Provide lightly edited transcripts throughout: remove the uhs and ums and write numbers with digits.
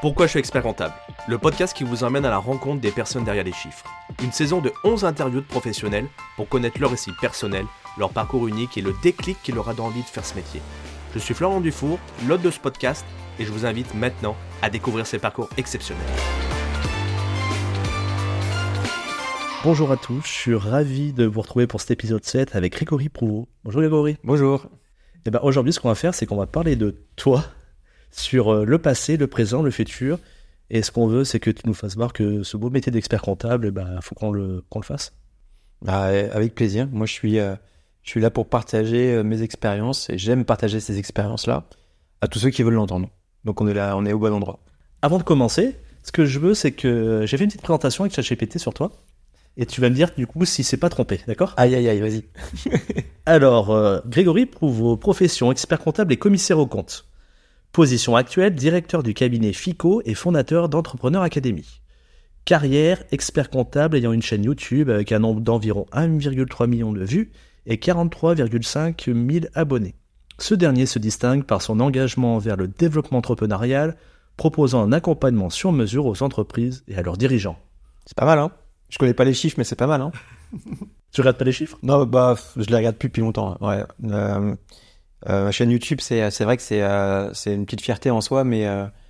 Pourquoi je suis expert comptable ? Le podcast qui vous emmène à la rencontre des personnes derrière les chiffres. Une saison de 11 interviews de professionnels pour connaître leur récit personnel, leur parcours unique et le déclic qui leur a donné envie de faire ce métier. Je suis Florent Dufour, l'hôte de ce podcast, et je vous invite maintenant à découvrir ces parcours exceptionnels. Bonjour à tous, je suis ravi de vous retrouver pour cet épisode 7 avec Grégory Prouveau. Bonjour Grégory. Bonjour. Et aujourd'hui, ce qu'on va faire, c'est qu'on va parler de toi sur le passé, le présent, le futur. Et ce qu'on veut, c'est que tu nous fasses voir que ce beau métier d'expert comptable, faut qu'on le fasse. Avec plaisir. Moi, je suis là pour partager mes expériences et j'aime partager ces expériences-là à tous ceux qui veulent l'entendre. Donc, on est là, on est au bon endroit. Avant de commencer, ce que je veux, c'est que j'ai fait une petite présentation avec ChatGPT sur toi. Et tu vas me dire, du coup, si c'est pas trompé, d'accord ? Aïe, vas-y. Alors, Grégory Prouveau, profession expert comptable et commissaire aux comptes. Position actuelle, directeur du cabinet FICO et fondateur d'Entrepreneur Academy. Carrière, expert comptable ayant une chaîne YouTube avec un nombre d'environ 1,3 million de vues et 43,5 000 abonnés. Ce dernier se distingue par son engagement vers le développement entrepreneurial, proposant un accompagnement sur mesure aux entreprises et à leurs dirigeants. C'est pas mal, hein ? Je connais pas les chiffres, mais c'est pas mal, hein ? Tu regardes pas les chiffres ? Non, je les regarde plus depuis longtemps. Ouais. Ma chaîne YouTube, c'est vrai que c'est une petite fierté en soi, mais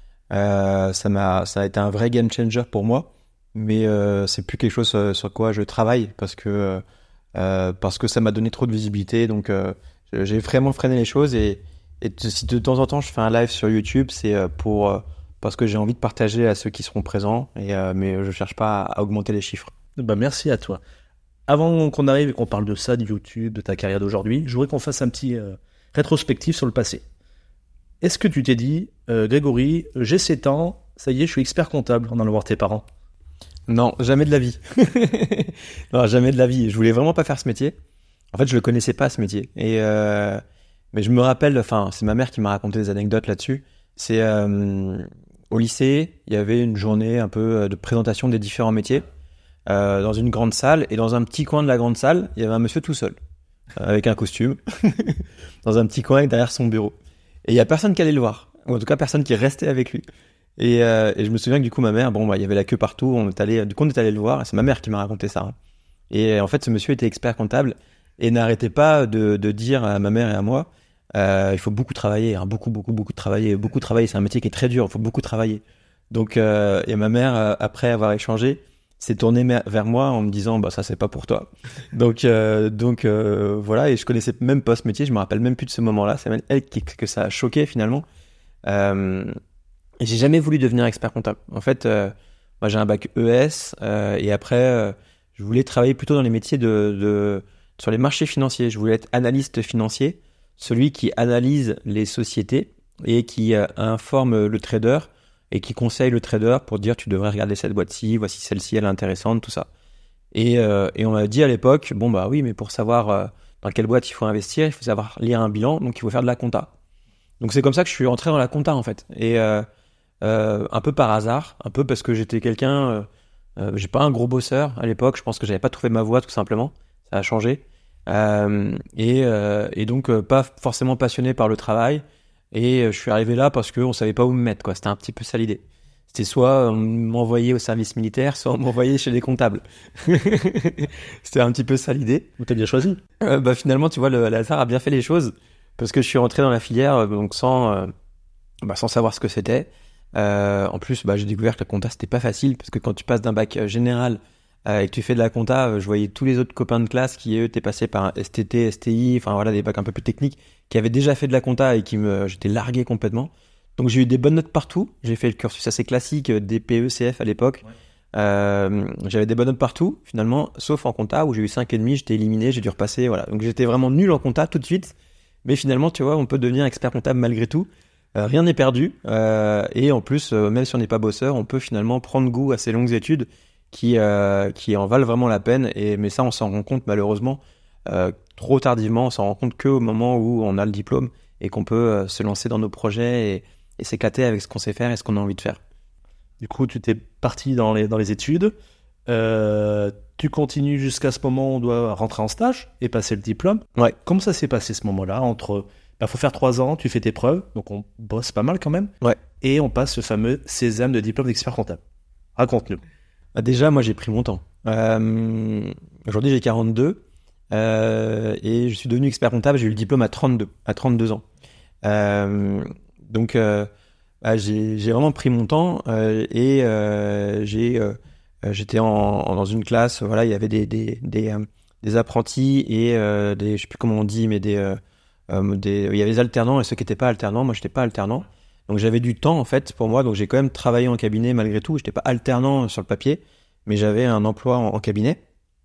ça a été un vrai game changer pour moi. Mais c'est plus quelque chose sur quoi je travaille parce que ça m'a donné trop de visibilité. Donc j'ai vraiment freiné les choses et si de temps en temps je fais un live sur YouTube, c'est parce que j'ai envie de partager à ceux qui seront présents. Mais je cherche pas à augmenter les chiffres. Merci à toi. Avant qu'on arrive et qu'on parle de ça, de YouTube, de ta carrière d'aujourd'hui, je voudrais qu'on fasse un petit rétrospectif sur le passé. Est-ce que tu t'es dit, Grégory, j'ai 7 ans, ça y est, je suis expert comptable en allant voir tes parents ? Non, jamais de la vie. Non, jamais de la vie. Je voulais vraiment pas faire ce métier. En fait, je le connaissais pas, ce métier. Mais je me rappelle, c'est ma mère qui m'a raconté des anecdotes là-dessus. C'est au lycée, il y avait une journée un peu de présentation des différents métiers dans une grande salle. Et dans un petit coin de la grande salle, il y avait un monsieur tout seul, avec un costume, dans un petit coin derrière son bureau. Et il y a personne qui allait le voir. Ou en tout cas, personne qui restait avec lui. Et je me souviens que du coup, ma mère, il y avait la queue partout. On est allé le voir. Et c'est ma mère qui m'a raconté ça. Et en fait, ce monsieur était expert comptable et n'arrêtait pas de dire à ma mère et à moi, il faut beaucoup travailler, beaucoup travailler. Beaucoup travailler, c'est un métier qui est très dur. Il faut beaucoup travailler. Donc, et ma mère, après avoir échangé, s'est tournée vers moi en me disant, ça c'est pas pour toi. Donc voilà. Et je connaissais même pas ce métier. Je me rappelle même plus de ce moment-là. C'est même elle que ça a choqué finalement. Et j'ai jamais voulu devenir expert comptable. En fait, moi j'ai un bac ES et après je voulais travailler plutôt dans les métiers sur les marchés financiers. Je voulais être analyste financier, celui qui analyse les sociétés et qui informe le trader et qui conseille le trader pour dire tu devrais regarder cette boîte-ci, voici celle-ci, elle est intéressante, tout ça. Et on m'a dit à l'époque, oui, mais pour savoir dans quelle boîte il faut investir, il faut savoir lire un bilan, donc il faut faire de la compta. Donc c'est comme ça que je suis rentré dans la compta en fait. Et un peu par hasard, un peu parce que j'étais quelqu'un, j'ai pas un gros bosseur à l'époque, je pense que j'avais pas trouvé ma voie tout simplement, ça a changé, et donc pas forcément passionné par le travail, et je suis arrivé là parce qu'on savait pas où me mettre, quoi. C'était un petit peu ça l'idée. C'était soit on m'envoyait au service militaire, soit on m'envoyait chez les comptables. C'était un petit peu ça l'idée. Vous t'as bien choisi. Finalement, tu vois, le hasard a bien fait les choses, parce que je suis rentré dans la filière donc sans savoir ce que c'était. En plus, j'ai découvert que la compta c'était pas facile parce que quand tu passes d'un bac général et que tu fais de la compta, je voyais tous les autres copains de classe qui eux étaient passés par un STT, STI, des bacs un peu plus techniques, qui avaient déjà fait de la compta et j'étais largué complètement. Donc j'ai eu des bonnes notes partout. J'ai fait le cursus assez classique des PECF à l'époque. Ouais. J'avais des bonnes notes partout finalement, sauf en compta où j'ai eu 5,5, j'étais éliminé, j'ai dû repasser. Voilà. Donc j'étais vraiment nul en compta tout de suite. Mais finalement, tu vois, on peut devenir expert comptable malgré tout. Rien n'est perdu, et en plus, même si on n'est pas bosseur, on peut finalement prendre goût à ces longues études qui en valent vraiment la peine. Mais ça, on s'en rend compte malheureusement trop tardivement. On s'en rend compte qu'au moment où on a le diplôme et qu'on peut se lancer dans nos projets et s'éclater avec ce qu'on sait faire et ce qu'on a envie de faire. Du coup, tu t'es parti dans les études. Tu continues jusqu'à ce moment où on doit rentrer en stage et passer le diplôme. Ouais. Comment ça s'est passé ce moment-là entre Bah, faut faire 3 ans, tu fais tes preuves, donc on bosse pas mal quand même. Ouais. Et on passe ce fameux sésame de diplôme d'expert comptable. Raconte-nous. Bah, déjà, moi, j'ai pris mon temps. Aujourd'hui, j'ai 42 et je suis devenu expert comptable. J'ai eu le diplôme à 32 ans. Donc, bah, j'ai vraiment pris mon temps j'étais dans une classe. Voilà, il y avait des apprentis et je sais plus comment on dit, mais il y avait des alternants et ceux qui n'étaient pas alternants. Moi, j'étais pas alternant. Donc j'avais du temps en fait pour moi, donc j'ai quand même travaillé en cabinet malgré tout. J'étais pas alternant sur le papier, mais j'avais un emploi en cabinet.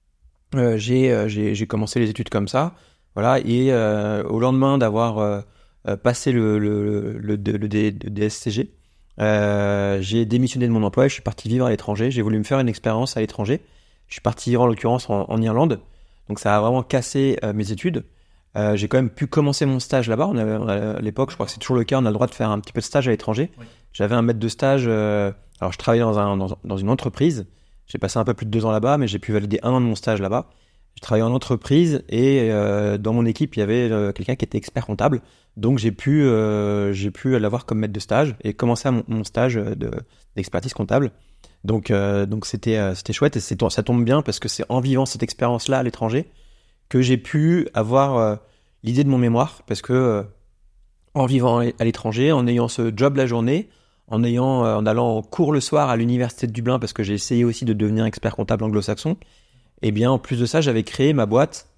J'ai commencé les études comme ça, voilà. Et au lendemain d'avoir passé le DSCG, j'ai démissionné de mon emploi et je suis parti vivre à l'étranger. J'ai voulu me faire une expérience à l'étranger. Je suis parti en l'occurrence en Irlande, donc ça a vraiment cassé mes études. J'ai quand même pu commencer mon stage là-bas. À l'époque, je crois que c'est toujours le cas, on a le droit de faire un petit peu de stage à l'étranger. Oui. J'avais un maître de stage. Alors, je travaillais dans une entreprise. J'ai passé un peu plus de 2 ans là-bas, mais j'ai pu valider 1 an de mon stage là-bas. Je travaillais en entreprise et dans mon équipe, il y avait quelqu'un qui était expert comptable. Donc, j'ai pu l'avoir comme maître de stage et commencer mon stage d'expertise comptable. Donc c'était chouette et ça tombe bien parce que c'est en vivant cette expérience-là à l'étranger que j'ai pu avoir l'idée de mon mémoire, parce que en vivant à l'étranger, en ayant ce job la journée, en allant en cours le soir à l'université de Dublin, parce que j'ai essayé aussi de devenir expert comptable anglo-saxon, et bien en plus de ça, j'avais créé ma boîte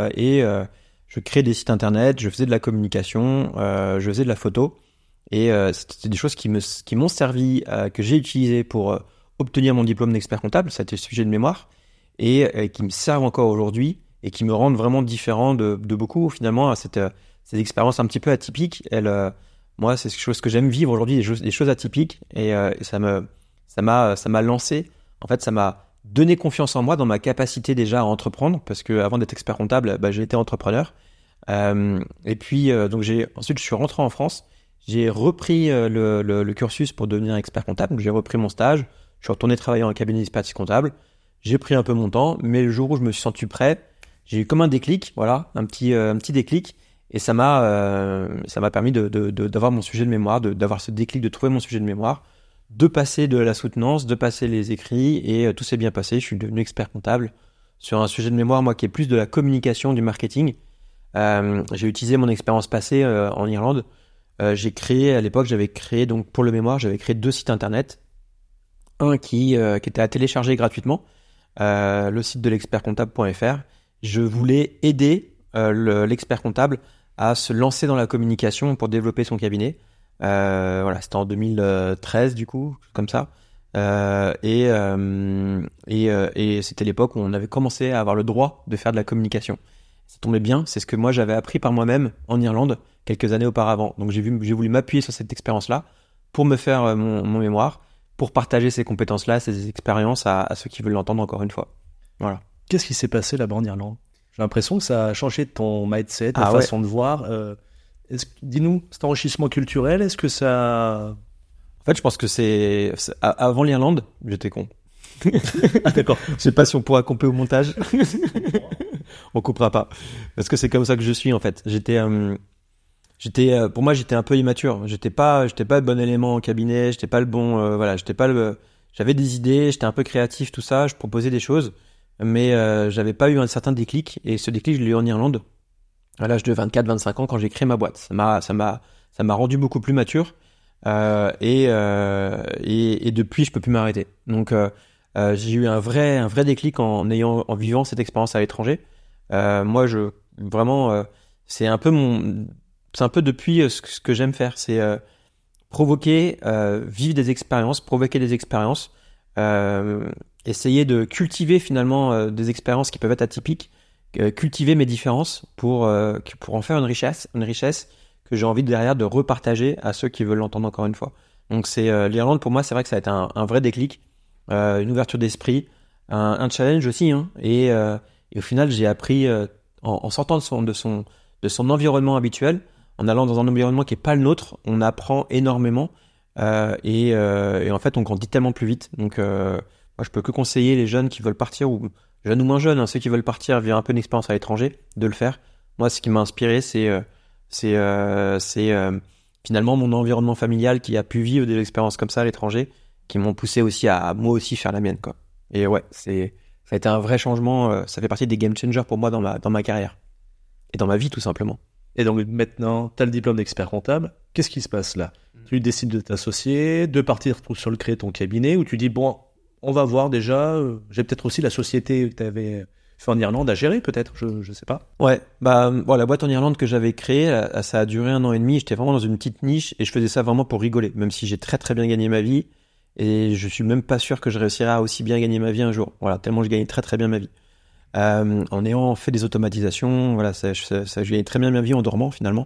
je créais des sites internet, je faisais de la communication, je faisais de la photo, et c'était des choses qui m'ont servi, que j'ai utilisées pour obtenir mon diplôme d'expert comptable. Ça a été le sujet de mémoire, et qui me servent encore aujourd'hui et qui me rendent vraiment différent de beaucoup finalement. Cette expérience un petit peu atypique, moi c'est quelque chose que j'aime vivre aujourd'hui, des choses atypiques, et ça m'a lancé. En fait, ça m'a donné confiance en moi, dans ma capacité déjà à entreprendre, parce que avant d'être expert comptable, j'ai été entrepreneur. Et puis donc ensuite je suis rentré en France, j'ai repris le cursus pour devenir expert comptable. Donc j'ai repris mon stage, je suis retourné travailler en cabinet d'expertise comptable. J'ai pris un peu mon temps, mais le jour où je me suis senti prêt, j'ai eu comme un déclic, voilà, un petit déclic, et ça m'a permis d'avoir mon sujet de mémoire, d'avoir ce déclic, de trouver mon sujet de mémoire, de passer de la soutenance, de passer les écrits, et tout s'est bien passé. Je suis devenu expert comptable sur un sujet de mémoire, moi, qui est plus de la communication, du marketing. J'ai utilisé mon expérience passée en Irlande. À l'époque, j'avais créé, donc pour le mémoire, j'avais créé 2 sites internet. Un qui était à télécharger gratuitement, le site de l'expertcomptable.fr. Je voulais aider l'expert comptable à se lancer dans la communication pour développer son cabinet. Voilà, c'était en 2013 du coup, comme ça. Et c'était l'époque où on avait commencé à avoir le droit de faire de la communication. Ça tombait bien, c'est ce que moi j'avais appris par moi-même en Irlande quelques années auparavant. Donc j'ai voulu m'appuyer sur cette expérience-là pour me faire mon mémoire, pour partager ces compétences-là, ces expériences à ceux qui veulent l'entendre encore une fois. Voilà. Qu'est-ce qui s'est passé là-bas en Irlande ? J'ai l'impression que ça a changé ton mindset, ta façon de voir. Dis-nous, cet enrichissement culturel, est-ce que ça... En fait, je pense que c'est avant l'Irlande, j'étais con. Ah d'accord. Je sais pas si on pourra couper au montage. On coupera pas, parce que c'est comme ça que je suis en fait. Pour moi, j'étais un peu immature. J'étais pas le bon élément en cabinet. J'étais pas le bon. Voilà, j'avais des idées. J'étais un peu créatif, tout ça. Je proposais des choses, mais j'avais pas eu un certain déclic. Et ce déclic, je l'ai eu en Irlande à l'âge de 24-25 ans quand j'ai créé ma boîte. Ça m'a rendu beaucoup plus mature. Et depuis, je peux plus m'arrêter. Donc, j'ai eu un vrai déclic en vivant cette expérience à l'étranger. Moi, c'est un peu depuis ce que j'aime faire, c'est provoquer, vivre des expériences, provoquer des expériences, essayer de cultiver finalement des expériences qui peuvent être atypiques, cultiver mes différences pour en faire une richesse que j'ai envie derrière de repartager à ceux qui veulent l'entendre encore une fois. Donc c'est l'Irlande, pour moi, c'est vrai que ça a été un vrai déclic, une ouverture d'esprit, un challenge aussi, hein, et au final j'ai appris en sortant de son environnement habituel, en allant dans un environnement qui est pas le nôtre, on apprend énormément, et en fait on grandit tellement plus vite. Donc moi je peux que conseiller les jeunes qui veulent partir, ou jeunes ou moins jeunes, hein, ceux qui veulent partir via un peu d'expérience à l'étranger, de le faire. Moi ce qui m'a inspiré, c'est C'est finalement mon environnement familial qui a pu vivre des expériences comme ça à l'étranger, qui m'ont poussé aussi à moi aussi faire la mienne, quoi. Et ouais, ça a été un vrai changement. Ça fait partie des game changers pour moi dans ma carrière et dans ma vie tout simplement. Et donc maintenant, tu as le diplôme d'expert comptable. Qu'est-ce qui se passe là? Tu décides de t'associer, de partir sur le créer ton cabinet, ou tu dis, bon, on va voir déjà, j'ai peut-être aussi la société que tu avais fait en Irlande à gérer, peut-être, je sais pas. Ouais, bon, la boîte en Irlande que j'avais créée, ça a duré 1 an et demi. J'étais vraiment dans une petite niche et je faisais ça vraiment pour rigoler, même si j'ai très très bien gagné ma vie et je suis même pas sûr que je réussirai à aussi bien gagner ma vie un jour. Voilà, tellement je gagnais très très bien ma vie. En ayant fait des automatisations, voilà, je gagnais très bien ma vie en dormant finalement.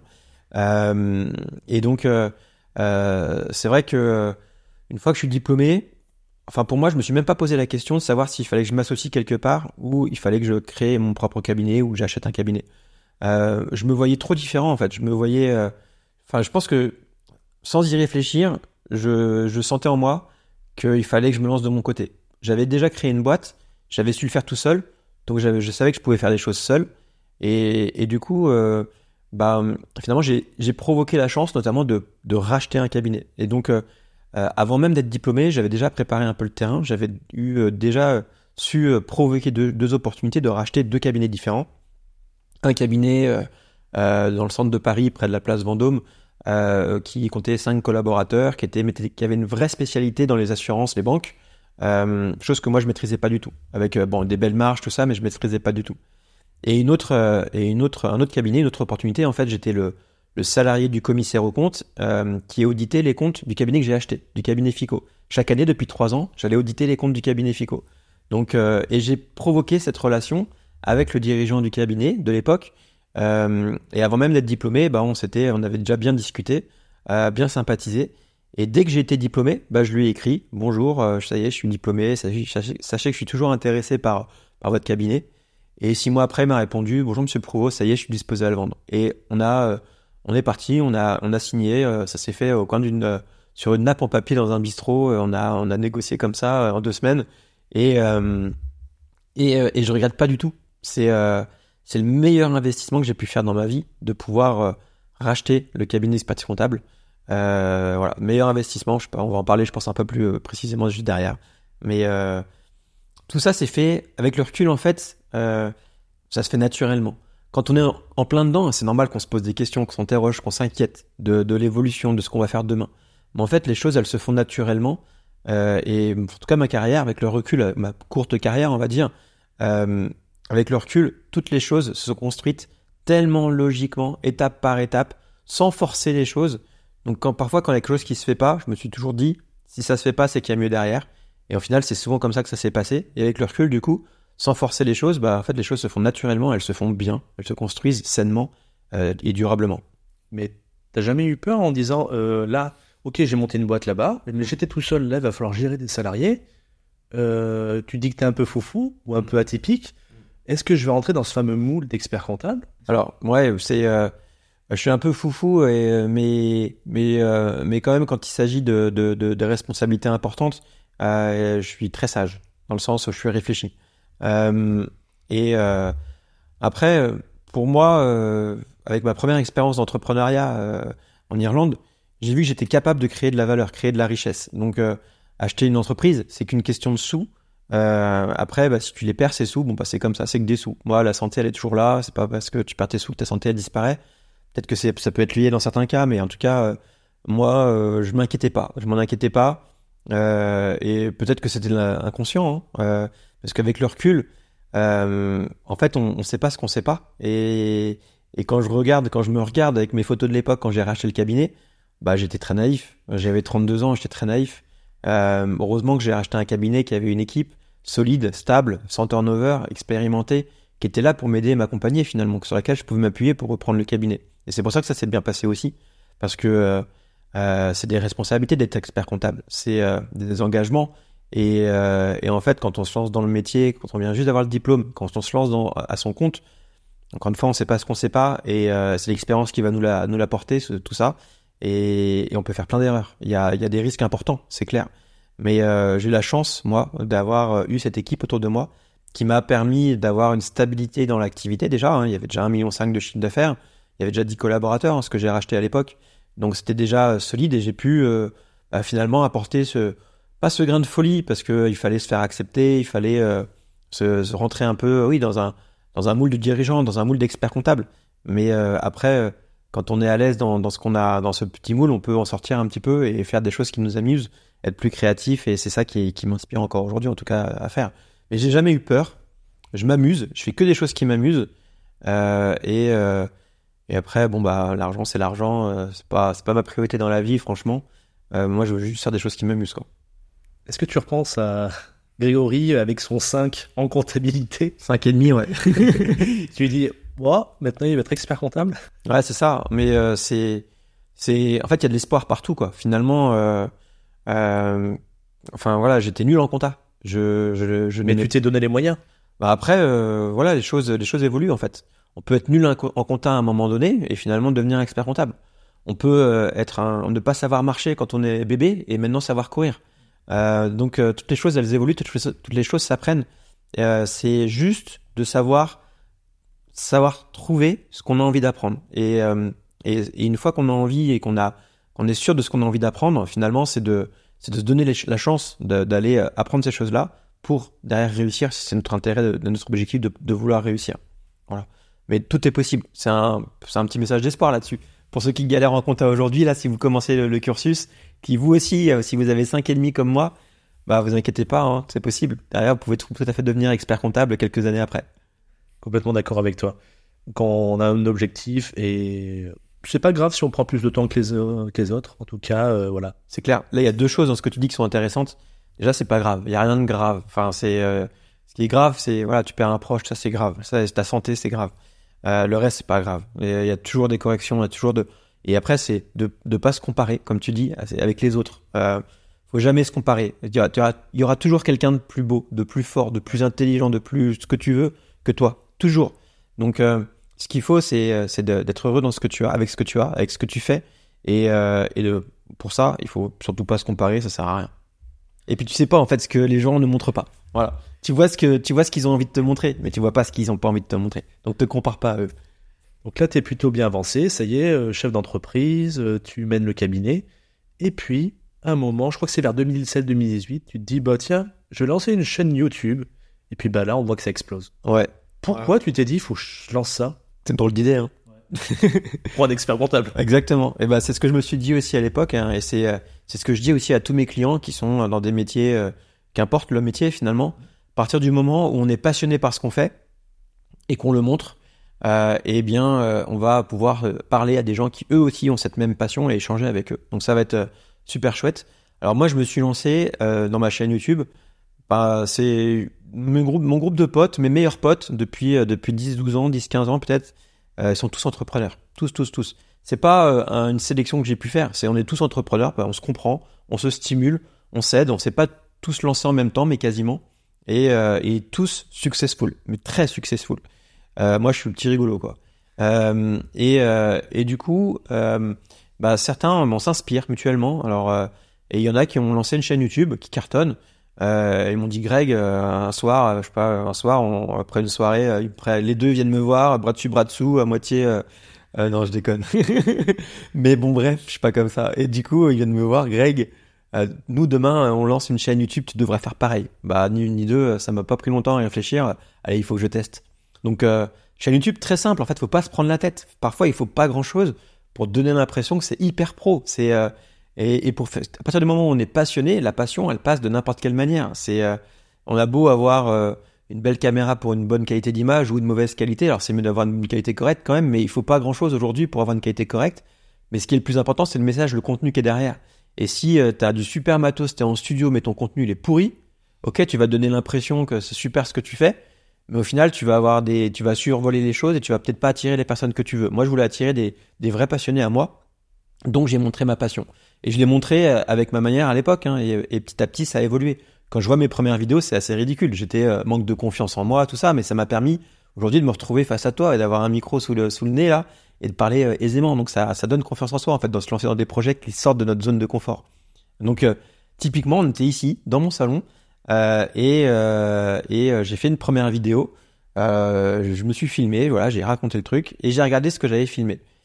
Et donc, c'est vrai que une fois que je suis diplômé, enfin pour moi, je me suis même pas posé la question de savoir s'il fallait que je m'associe quelque part ou il fallait que je crée mon propre cabinet ou que j'achète un cabinet. Je me voyais trop différent en fait. Je me voyais, enfin, je pense que sans y réfléchir, je sentais en moi qu'il fallait que je me lance de mon côté. J'avais déjà créé une boîte, j'avais su le faire tout seul, donc je savais que je pouvais faire des choses seul. Et du coup, finalement, j'ai provoqué la chance notamment de racheter un cabinet. Et donc, avant même d'être diplômé, j'avais déjà préparé un peu le terrain. J'avais déjà su provoquer deux opportunités de racheter 2 cabinets différents. Un cabinet dans le centre de Paris, près de la place Vendôme, qui comptait 5 collaborateurs, qui avait une vraie spécialité dans les assurances, les banques, chose que moi je maîtrisais pas du tout. Avec des belles marges, tout ça, mais je maîtrisais pas du tout. Et un autre cabinet, une autre opportunité, en fait, j'étais le salarié du commissaire aux comptes qui auditait les comptes du cabinet que j'ai acheté, du cabinet FICO. Chaque année, depuis 3 ans, j'allais auditer les comptes du cabinet FICO. Donc, et j'ai provoqué cette relation avec le dirigeant du cabinet de l'époque. Et avant même d'être diplômé, on avait déjà bien discuté, bien sympathisé. Et dès que j'ai été diplômé, je lui ai écrit: bonjour, ça y est, je suis diplômé. Sachez que je suis toujours intéressé par votre cabinet. Et 6 mois après, il m'a répondu: bonjour Monsieur Prouveau, ça y est, je suis disposé à le vendre. Et on est parti, on a signé. Ça s'est fait au coin sur une nappe en papier dans un bistrot. On a négocié comme ça en 2 semaines. Et je regrette pas du tout. C'est le meilleur investissement que j'ai pu faire dans ma vie, de pouvoir racheter le cabinet d'expertise comptable. Voilà, meilleur investissement. Je sais pas, on va en parler, je pense, un peu plus précisément juste derrière. Mais tout ça, c'est fait avec le recul, en fait. Ça se fait naturellement. Quand on est en plein dedans, c'est normal qu'on se pose des questions, qu'on s'interroge, qu'on s'inquiète de l'évolution, de ce qu'on va faire demain. Mais en fait, les choses, elles se font naturellement. Et en tout cas, ma carrière, avec le recul, ma courte carrière, on va dire, avec le recul, toutes les choses se sont construites tellement logiquement, étape par étape, sans forcer les choses. Donc parfois, quand il y a quelque chose qui se fait pas, je me suis toujours dit, si ça se fait pas, c'est qu'il y a mieux derrière. Et au final, c'est souvent comme ça que ça s'est passé. Et avec le recul, du coup, sans forcer les choses, en fait, les choses se font naturellement, elles se font bien, elles se construisent sainement et durablement. Mais t'as jamais eu peur en disant, là, ok, j'ai monté une boîte là-bas, mais j'étais tout seul, là, il va falloir gérer des salariés. Tu dis que t'es un peu foufou ou un peu atypique. Est-ce que je vais rentrer dans ce fameux moule d'expert comptable? Alors, ouais, je suis un peu foufou, mais quand même, quand il s'agit de responsabilités importantes, je suis très sage, dans le sens où je suis réfléchi. Après, pour moi, avec ma première expérience d'entrepreneuriat en Irlande, j'ai vu que j'étais capable de créer de la valeur, créer de la richesse. Donc, acheter une entreprise, c'est qu'une question de sous. Après, si tu les perds, ces sous, c'est comme ça, c'est que des sous. Moi, la santé, elle est toujours là. C'est pas parce que tu perds tes sous que ta santé, elle disparaît. Peut-être que ça peut être lié dans certains cas, mais en tout cas, moi, je m'inquiétais pas. Je m'en inquiétais pas. Et peut-être que c'était inconscient, hein, parce qu'avec le recul, en fait, on sait pas ce qu'on sait pas. Et quand je me regarde avec mes photos de l'époque, quand j'ai racheté le cabinet, j'étais très naïf. J'avais 32 ans, j'étais très naïf. Heureusement que j'ai racheté un cabinet qui avait une équipe solide, stable, sans turnover, expérimentée, qui était là pour m'aider et m'accompagner finalement, sur laquelle je pouvais m'appuyer pour reprendre le cabinet. Et c'est pour ça que ça s'est bien passé aussi, parce que c'est des responsabilités d'être expert comptable, c'est des engagements. Et en fait, quand on se lance dans le métier, quand on vient juste d'avoir le diplôme, quand on se lance à son compte, encore une fois, on ne sait pas ce qu'on ne sait pas, et c'est l'expérience qui va nous l'apporter, tout ça. Et on peut faire plein d'erreurs. Il y a des risques importants, c'est clair. Mais j'ai eu la chance, moi, d'avoir eu cette équipe autour de moi qui m'a permis d'avoir une stabilité dans l'activité déjà. Il y avait déjà 1,5 million de chiffre d'affaires. Il y avait déjà 10 collaborateurs, hein, ce que j'ai racheté à l'époque. Donc c'était déjà solide et j'ai pu finalement apporter pas ce grain de folie parce que il fallait se faire accepter, il fallait se rentrer un peu, oui, dans un moule de dirigeant, dans un moule d'expert comptable. Mais après, quand on est à l'aise dans ce qu'on a, dans ce petit moule, on peut en sortir un petit peu et faire des choses qui nous amusent, être plus créatif et c'est ça qui m'inspire encore aujourd'hui, en tout cas, à faire. Mais j'ai jamais eu peur. Je m'amuse, je fais que des choses qui m'amusent et après, bon bah l'argent c'est l'argent, c'est pas ma priorité dans la vie, franchement. Moi, je veux juste faire des choses qui m'amusent, quoi. Est-ce que tu repenses à Grégory avec son 5 en comptabilité? 5,5, ouais. Tu lui dis, maintenant il va être expert comptable? Ouais, c'est ça. Mais en fait, il y a de l'espoir partout, quoi. Finalement, enfin voilà, j'étais nul en compta. Mais tu t'es donné les moyens. Bah après, voilà, les choses évoluent en fait. On peut être nul en compta à un moment donné et finalement devenir expert comptable. On peut ne pas savoir marcher quand on est bébé et maintenant savoir courir. Donc toutes les choses elles évoluent, toutes les choses s'apprennent. C'est juste de savoir trouver ce qu'on a envie d'apprendre. Et une fois qu'on a envie et qu'on est sûr de ce qu'on a envie d'apprendre, finalement c'est de se donner la chance d'aller apprendre ces choses-là pour derrière réussir, si c'est notre intérêt, de notre objectif de vouloir réussir. Voilà. Mais tout est possible. C'est un petit message d'espoir là-dessus. Pour ceux qui galèrent en compta aujourd'hui, là, si vous commencez le cursus, qui vous aussi, si vous avez 5,5 comme moi, bah vous inquiétez pas, hein, c'est possible. Derrière, vous pouvez tout à fait devenir expert comptable quelques années après. Complètement d'accord avec toi. Quand on a un objectif et c'est pas grave si on prend plus de temps que les autres. En tout cas, voilà. C'est clair. Là, il y a deux choses dans ce que tu dis qui sont intéressantes. Déjà, c'est pas grave. Il y a rien de grave. Enfin, ce qui est grave, c'est voilà, tu perds un proche, ça c'est grave. Ça, ta santé, c'est grave. Le reste, c'est pas grave. Il y a toujours des corrections, il y a toujours et après, c'est de pas se comparer, comme tu dis, avec les autres. Faut jamais se comparer. Il y aura toujours quelqu'un de plus beau, de plus fort, de plus intelligent, de plus ce que tu veux que toi. Toujours. Donc, ce qu'il faut, c'est d'être heureux dans ce que tu as, avec ce que tu as, avec ce que tu fais. Pour ça, il faut surtout pas se comparer, ça sert à rien. Et puis tu sais pas en fait ce que les gens ne montrent pas. Voilà. Tu vois ce qu'ils ont envie de te montrer, mais tu vois pas ce qu'ils ont pas envie de te montrer. Donc te compare pas à eux. Donc là, t'es plutôt bien avancé, ça y est, chef d'entreprise, tu mènes le cabinet. Et puis, à un moment, je crois que c'est vers 2017-2018, tu te dis, bah tiens, je vais lancer une chaîne YouTube. Et puis bah là, on voit que ça explose. Ouais. Pourquoi tu t'es dit, faut que je lance ça? C'est une drôle d'idée, hein. Pour un expert comptable. Exactement. Et ben c'est ce que je me suis dit aussi à l'époque, hein, et c'est ce que je dis aussi à tous mes clients qui sont dans des métiers, qu'importe le métier finalement. À partir du moment où on est passionné par ce qu'on fait et qu'on le montre, on va pouvoir parler à des gens qui eux aussi ont cette même passion et échanger avec eux. Donc ça va être super chouette. Alors moi je me suis lancé dans ma chaîne YouTube. C'est mon groupe de potes, mes meilleurs potes depuis 10-12 ans, 10-15 ans peut-être. Ils sont tous entrepreneurs, tous. C'est pas une sélection que j'ai pu faire, on est tous entrepreneurs, on se comprend, on se stimule, on s'aide, on s'est pas tous lancés en même temps, mais quasiment, et tous successful, mais très successful. Moi, je suis le petit rigolo, quoi. Et du coup, certains on s'inspire mutuellement. Alors, et il y en a qui ont lancé une chaîne YouTube qui cartonne. Ils m'ont dit Greg, un soir, après une soirée, les deux viennent me voir, bras dessus, bras dessous, à moitié. Non, je déconne. Mais bon, bref, je suis pas comme ça. Et du coup, ils viennent me voir, Greg. Nous demain, on lance une chaîne YouTube, tu devrais faire pareil. Bah ni une ni deux, ça m'a pas pris longtemps à réfléchir. Allez, il faut que je teste. Donc chaîne YouTube très simple. En fait, faut pas se prendre la tête. Parfois, il faut pas grand chose pour donner l'impression que c'est hyper pro. C'est à partir du moment où on est passionné, la passion, elle passe de n'importe quelle manière. On a beau avoir une belle caméra pour une bonne qualité d'image ou une mauvaise qualité. Alors c'est mieux d'avoir une qualité correcte quand même, mais il faut pas grand chose aujourd'hui pour avoir une qualité correcte. Mais ce qui est le plus important, c'est le message, le contenu qui est derrière. Et si t'as du super matos, t'es en studio, mais ton contenu il est pourri, ok, tu vas donner l'impression que c'est super ce que tu fais, mais au final tu vas survoler les choses et tu vas peut-être pas attirer les personnes que tu veux. Moi, je voulais attirer des vrais passionnés à moi, donc j'ai montré ma passion. Et je l'ai montré avec ma manière à l'époque, hein, et petit à petit ça a évolué. Quand je vois mes premières vidéos, c'est assez ridicule. J'étais manque de confiance en moi, tout ça, mais ça m'a permis aujourd'hui de me retrouver face à toi et d'avoir un micro sous le nez là et de parler aisément. Donc ça donne confiance en soi en fait, de se lancer dans des projets qui sortent de notre zone de confort. Donc typiquement, on était ici dans mon salon et j'ai fait une première vidéo. Je me suis filmé, voilà, j'ai raconté le truc et j'ai regardé ce que j'avais filmé.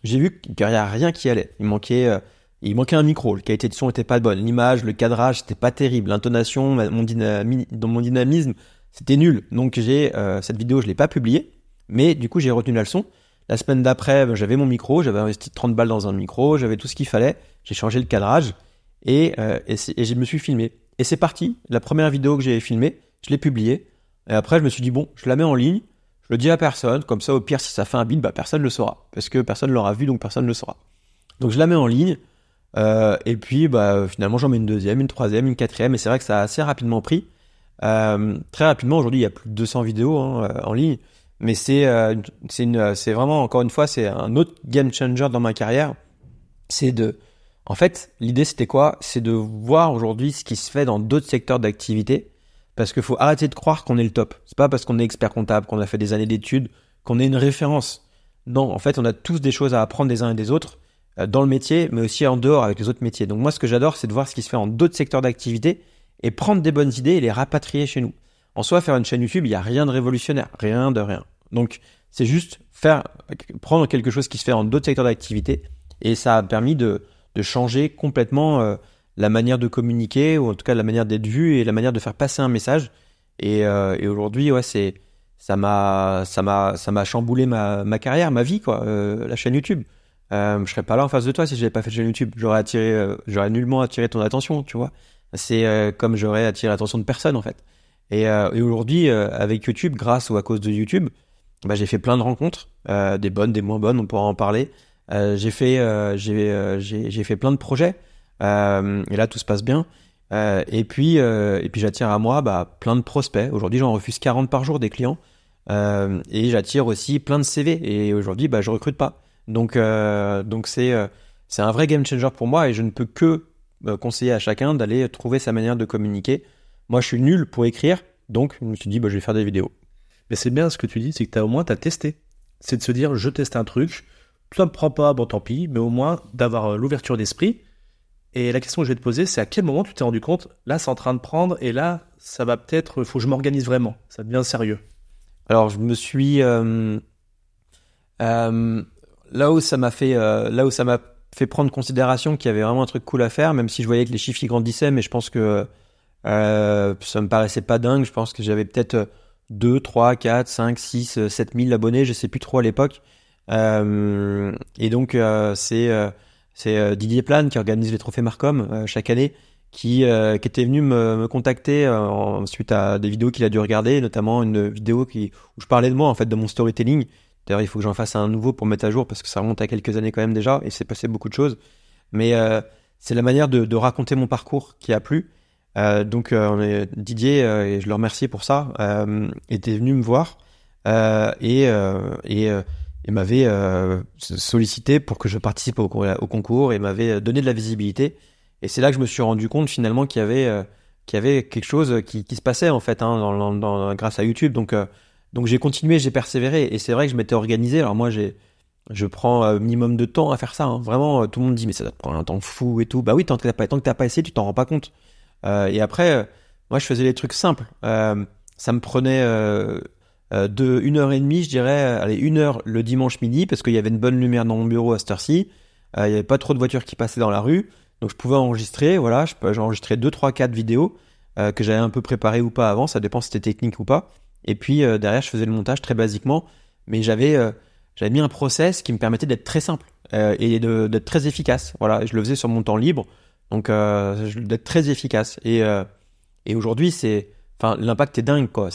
j'ai vu qu'il n'y a rien qui allait. Il manquait un micro, la qualité de son était pas bonne, l'image, le cadrage, c'était pas terrible, l'intonation, mon dynamisme, c'était nul. Donc cette vidéo, je l'ai pas publiée, mais du coup, j'ai retenu la leçon. La semaine d'après, j'avais mon micro, j'avais investi 30 balles dans un micro, j'avais tout ce qu'il fallait, j'ai changé le cadrage et je me suis filmé. Et c'est parti, la première vidéo que j'ai filmée, je l'ai publiée. Et après, je me suis dit, bon, je la mets en ligne, je le dis à personne, comme ça, au pire, si ça fait un bide, personne ne le saura. Parce que personne ne l'aura vu, donc personne ne le saura. Donc je la mets en ligne, et puis finalement, j'en mets une deuxième, une troisième, une quatrième, et c'est vrai que ça a assez rapidement pris. Très rapidement, aujourd'hui, il y a plus de 200 vidéos en ligne. Mais c'est vraiment, encore une fois, c'est un autre game changer dans ma carrière. En fait, l'idée c'était quoi? C'est de voir aujourd'hui ce qui se fait dans d'autres secteurs d'activité. Parce qu'il faut arrêter de croire qu'on est le top. C'est pas parce qu'on est expert comptable, qu'on a fait des années d'études, qu'on est une référence. Non, en fait, on a tous des choses à apprendre des uns et des autres, dans le métier, mais aussi en dehors avec les autres métiers. Donc moi, ce que j'adore, c'est de voir ce qui se fait dans d'autres secteurs d'activité et prendre des bonnes idées et les rapatrier chez nous. En soi, faire une chaîne YouTube, il n'y a rien de révolutionnaire, rien de rien. Donc, c'est juste prendre quelque chose qui se fait dans d'autres secteurs d'activité et ça a permis de changer complètement la manière de communiquer ou en tout cas la manière d'être vu et la manière de faire passer un message. Et aujourd'hui, ouais, ça m'a chamboulé ma carrière, ma vie, quoi. La chaîne YouTube. Je serais pas là en face de toi si j'avais pas fait de chaîne YouTube. J'aurais nullement attiré ton attention, tu vois. C'est comme j'aurais attiré l'attention de personne en fait. Et aujourd'hui, avec YouTube, grâce ou à cause de YouTube, j'ai fait plein de rencontres, des bonnes, des moins bonnes, on pourra en parler. J'ai fait plein de projets, et là tout se passe bien. Et puis j'attire à moi plein de prospects. Aujourd'hui, j'en refuse 40 par jour des clients, et j'attire aussi plein de CV. Et aujourd'hui, je recrute pas. Donc c'est un vrai game changer pour moi, et je ne peux que conseiller à chacun d'aller trouver sa manière de communiquer. Moi, je suis nul pour écrire, donc je me suis dit, je vais faire des vidéos. Mais c'est bien ce que tu dis, c'est que au moins, tu as testé. C'est de se dire, je teste un truc, ça me prend pas, bon tant pis, mais au moins d'avoir l'ouverture d'esprit. Et la question que je vais te poser, c'est à quel moment tu t'es rendu compte, là, c'est en train de prendre, et là, ça va peut-être, faut que je m'organise vraiment, ça devient sérieux. Alors, je me suis... là où ça m'a fait prendre considération qu'il y avait vraiment un truc cool à faire, même si je voyais que les chiffres y grandissaient, mais je pense que ça me paraissait pas dingue. Je pense que j'avais peut-être 2, 3, 4, 5, 6, 7 000 abonnés, je sais plus trop à l'époque. Et donc c'est Didier Plane qui organise les trophées Marcom chaque année, qui était venu me contacter suite à des vidéos qu'il a dû regarder, notamment une vidéo où je parlais de moi en fait, de mon storytelling. D'ailleurs, il faut que j'en fasse un nouveau pour mettre à jour parce que ça remonte à quelques années quand même déjà et c'est passé beaucoup de choses. Mais c'est la manière de raconter mon parcours qui a plu. Donc Didier, et je le remercie pour ça, était venu me voir et m'avait sollicité pour que je participe au concours et m'avait donné de la visibilité. Et c'est là que je me suis rendu compte finalement qu'il y avait quelque chose qui se passait en fait grâce à YouTube. Donc j'ai continué, j'ai persévéré et c'est vrai que je m'étais organisé. Alors moi je prends un minimum de temps à faire ça. Hein. Vraiment, tout le monde dit mais ça doit te prendre un temps fou et tout. Bah oui, tant que t'as pas essayé, tu t'en rends pas compte. Et après, moi je faisais les trucs simples. Ça me prenait de 1h30, je dirais, allez 1h le dimanche midi parce qu'il y avait une bonne lumière dans mon bureau à cette heure-ci. Il y avait pas trop de voitures qui passaient dans la rue, donc je pouvais enregistrer. Voilà, j'ai enregistré 2, 3, 4 vidéos que j'avais un peu préparées ou pas avant. Ça dépend si c'était technique ou pas. Et puis derrière, je faisais le montage très basiquement, mais j'avais mis un process qui me permettait d'être très simple et d'être très efficace. Voilà, je le faisais sur mon temps libre, donc d'être très efficace. Et aujourd'hui, l'impact est dingue, quoi.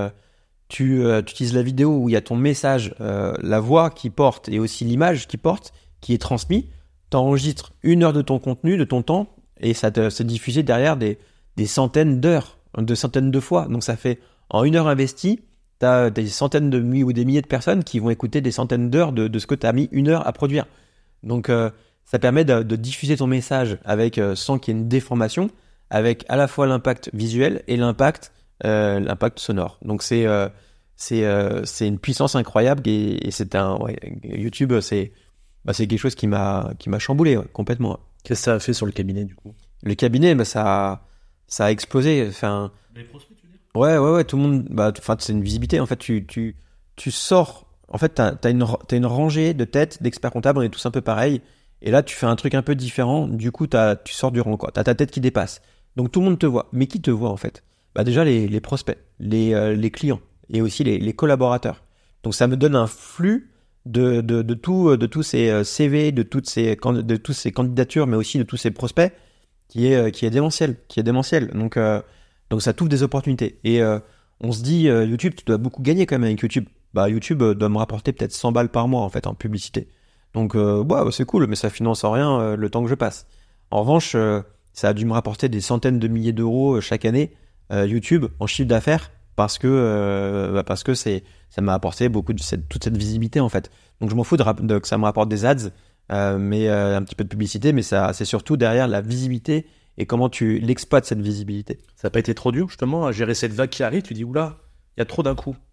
Tu utilises la vidéo où il y a ton message, la voix qui porte et aussi l'image qui porte, qui est transmis. T'enregistres 1 heure de ton contenu, de ton temps, et c'est diffusé derrière des centaines d'heures, de centaines de fois. Donc ça fait en 1 heure investie, t'as des centaines de milliers ou des milliers de personnes qui vont écouter des centaines d'heures de ce que t'as mis 1 heure à produire. Donc ça permet de diffuser ton message sans qu'il y ait une déformation, avec à la fois l'impact visuel et l'impact sonore. Donc c'est une puissance incroyable et YouTube c'est quelque chose qui m'a chamboulé complètement. Qu'est-ce que ça a fait sur le cabinet du coup? Le cabinet, ça a explosé. Les prospects, tu veux dire? Ouais, tout le monde. C'est une visibilité. En fait, tu sors en fait, t'as une rangée de têtes d'experts comptables, on est tous un peu pareils. Et là, tu fais un truc un peu différent. Du coup, tu sors du rang, quoi. T'as ta tête qui dépasse. Donc, tout le monde te voit. Mais qui te voit, en fait? Bah, déjà, les prospects, les clients et aussi les collaborateurs. Donc, ça me donne un flux de tous ces CV, de toutes ces candidatures, mais aussi de tous ces prospects qui est démentiel. Donc ça t'ouvre des opportunités. Et on se dit, YouTube, tu dois beaucoup gagner quand même avec YouTube. Bah, YouTube doit me rapporter peut-être 100 balles par mois, en fait, en publicité. Donc, c'est cool, mais ça finance en rien le temps que je passe. En revanche, ça a dû me rapporter des centaines de milliers d'euros chaque année, YouTube, en chiffre d'affaires, parce que ça m'a apporté beaucoup toute cette visibilité, en fait. Donc, je m'en fous que ça me rapporte des ads, mais un petit peu de publicité, mais c'est surtout derrière la visibilité et comment tu l'exploites, cette visibilité. Ça n'a pas été trop dur, justement, à gérer cette vague qui arrive? Tu dis, oula, il y a trop d'un coup.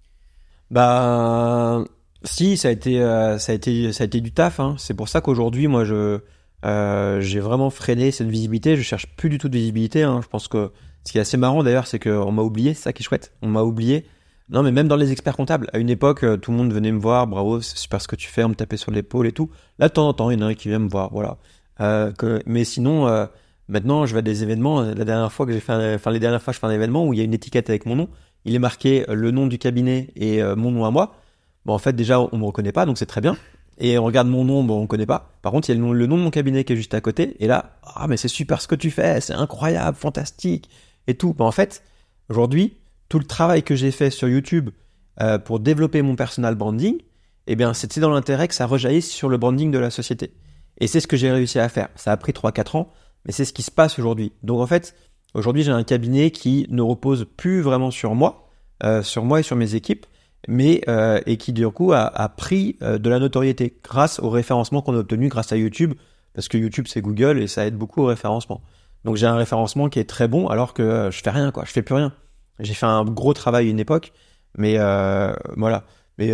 Bah, si, ça a été du taf, hein. C'est pour ça qu'aujourd'hui, moi, j'ai vraiment freiné cette visibilité. Je cherche plus du tout de visibilité, hein. Je pense que ce qui est assez marrant d'ailleurs, c'est qu'on m'a oublié. C'est ça qui est chouette. On m'a oublié. Non, mais même dans les experts comptables, à une époque, tout le monde venait me voir, bravo, c'est super ce que tu fais, on me tapait sur l'épaule et tout. Là, de temps en temps, il y en a un qui vient me voir, voilà. Mais sinon, maintenant, je vais à des événements. La dernière fois que les dernières fois, je fais un événement où il y a une étiquette avec mon nom. Il est marqué le nom du cabinet et mon nom à moi. Bon, en fait, déjà, on me reconnaît pas, donc c'est très bien. Et on regarde mon nom, bon, on connaît pas. Par contre, il y a le nom de mon cabinet qui est juste à côté. Et là, mais c'est super ce que tu fais, c'est incroyable, fantastique et tout. En fait, aujourd'hui, tout le travail que j'ai fait sur YouTube pour développer mon personal branding, eh bien, c'était dans l'intérêt que ça rejaillisse sur le branding de la société. Et c'est ce que j'ai réussi à faire. Ça a pris 3-4 ans, mais c'est ce qui se passe aujourd'hui. Donc en fait, aujourd'hui, j'ai un cabinet qui ne repose plus vraiment sur moi et sur mes équipes, mais et qui du coup a pris de la notoriété grâce au référencement qu'on a obtenu grâce à YouTube, parce que YouTube c'est Google et ça aide beaucoup au référencement. Donc j'ai un référencement qui est très bon alors que je fais rien, quoi, je fais plus rien. J'ai fait un gros travail à une époque, mais voilà. Mais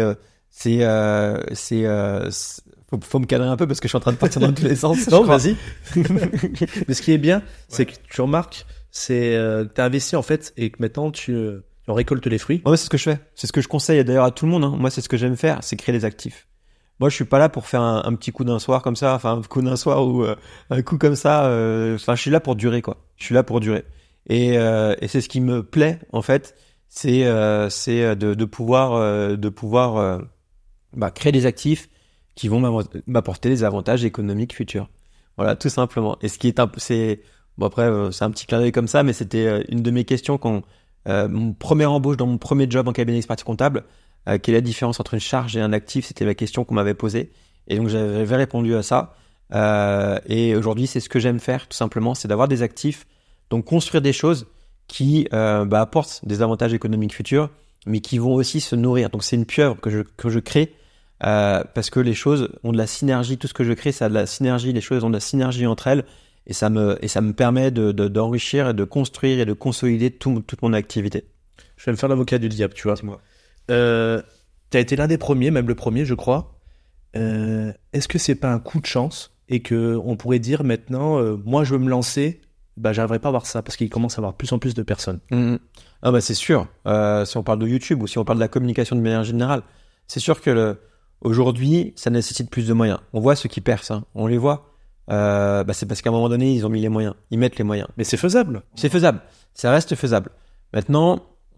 faut me cadrer un peu parce que je suis en train de partir dans tous les sens. Non, vas-y. Mais ce qui est bien, c'est que tu remarques, c'est que tu as investi en fait et que maintenant tu récoltes les fruits. Ouais, c'est ce que je fais. C'est ce que je conseille d'ailleurs à tout le monde, hein. Moi, c'est ce que j'aime faire, c'est créer des actifs. Moi, je suis pas là pour faire un petit coup d'un soir comme ça, enfin un coup d'un soir ou un coup comme ça. Enfin, je suis là pour durer, quoi. Je suis là pour durer. Et c'est ce qui me plaît en fait, c'est de pouvoir créer des actifs qui vont m'apporter des avantages économiques futurs. Voilà, tout simplement. Et ce qui est c'est bon après c'est un petit clin d'œil comme ça, mais c'était une de mes questions quand mon premier embauche dans mon premier job en cabinet d'expertise comptable. Quelle est la différence entre une charge et un actif? C'était la question qu'on m'avait posée. Et donc j'avais répondu à ça. Et aujourd'hui, c'est ce que j'aime faire, tout simplement, c'est d'avoir des actifs. Donc construire des choses qui apportent des avantages économiques futurs, mais qui vont aussi se nourrir. Donc c'est une pieuvre que je crée parce que les choses ont de la synergie. Tout ce que je crée, ça a de la synergie. Les choses ont de la synergie entre elles. Et ça me permet d'enrichir et de construire et de consolider toute mon activité. Je vais me faire l'avocat du diable, tu vois. Dis-moi. T'as été l'un des premiers, même le premier, je crois. Est-ce que c'est pas un coup de chance et que on pourrait dire maintenant, moi je veux me lancer, j'arriverai pas à voir ça parce qu'il commence à avoir plus en plus de personnes. Ah bah c'est sûr. Si on parle de YouTube ou si on parle de la communication de manière générale, c'est sûr que aujourd'hui ça nécessite plus de moyens. On voit ceux qui percent, hein. On les voit. C'est parce qu'à un moment donné ils ont mis les moyens, ils mettent les moyens. Mais c'est faisable. C'est faisable. Ça reste faisable. Maintenant,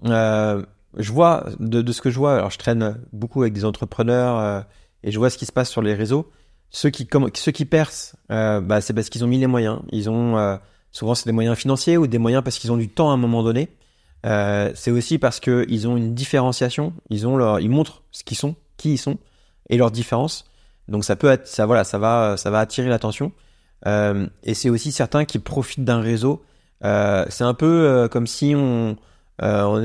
je vois de ce que je vois. Alors je traîne beaucoup avec des entrepreneurs et je vois ce qui se passe sur les réseaux. Ceux qui percent, c'est parce qu'ils ont mis les moyens. Ils ont souvent c'est des moyens financiers ou des moyens parce qu'ils ont du temps à un moment donné. C'est aussi parce que ils ont une différenciation. Ils montrent qui ils sont et leurs différences. Donc ça va attirer l'attention. Et c'est aussi certains qui profitent d'un réseau. C'est un peu comme si on est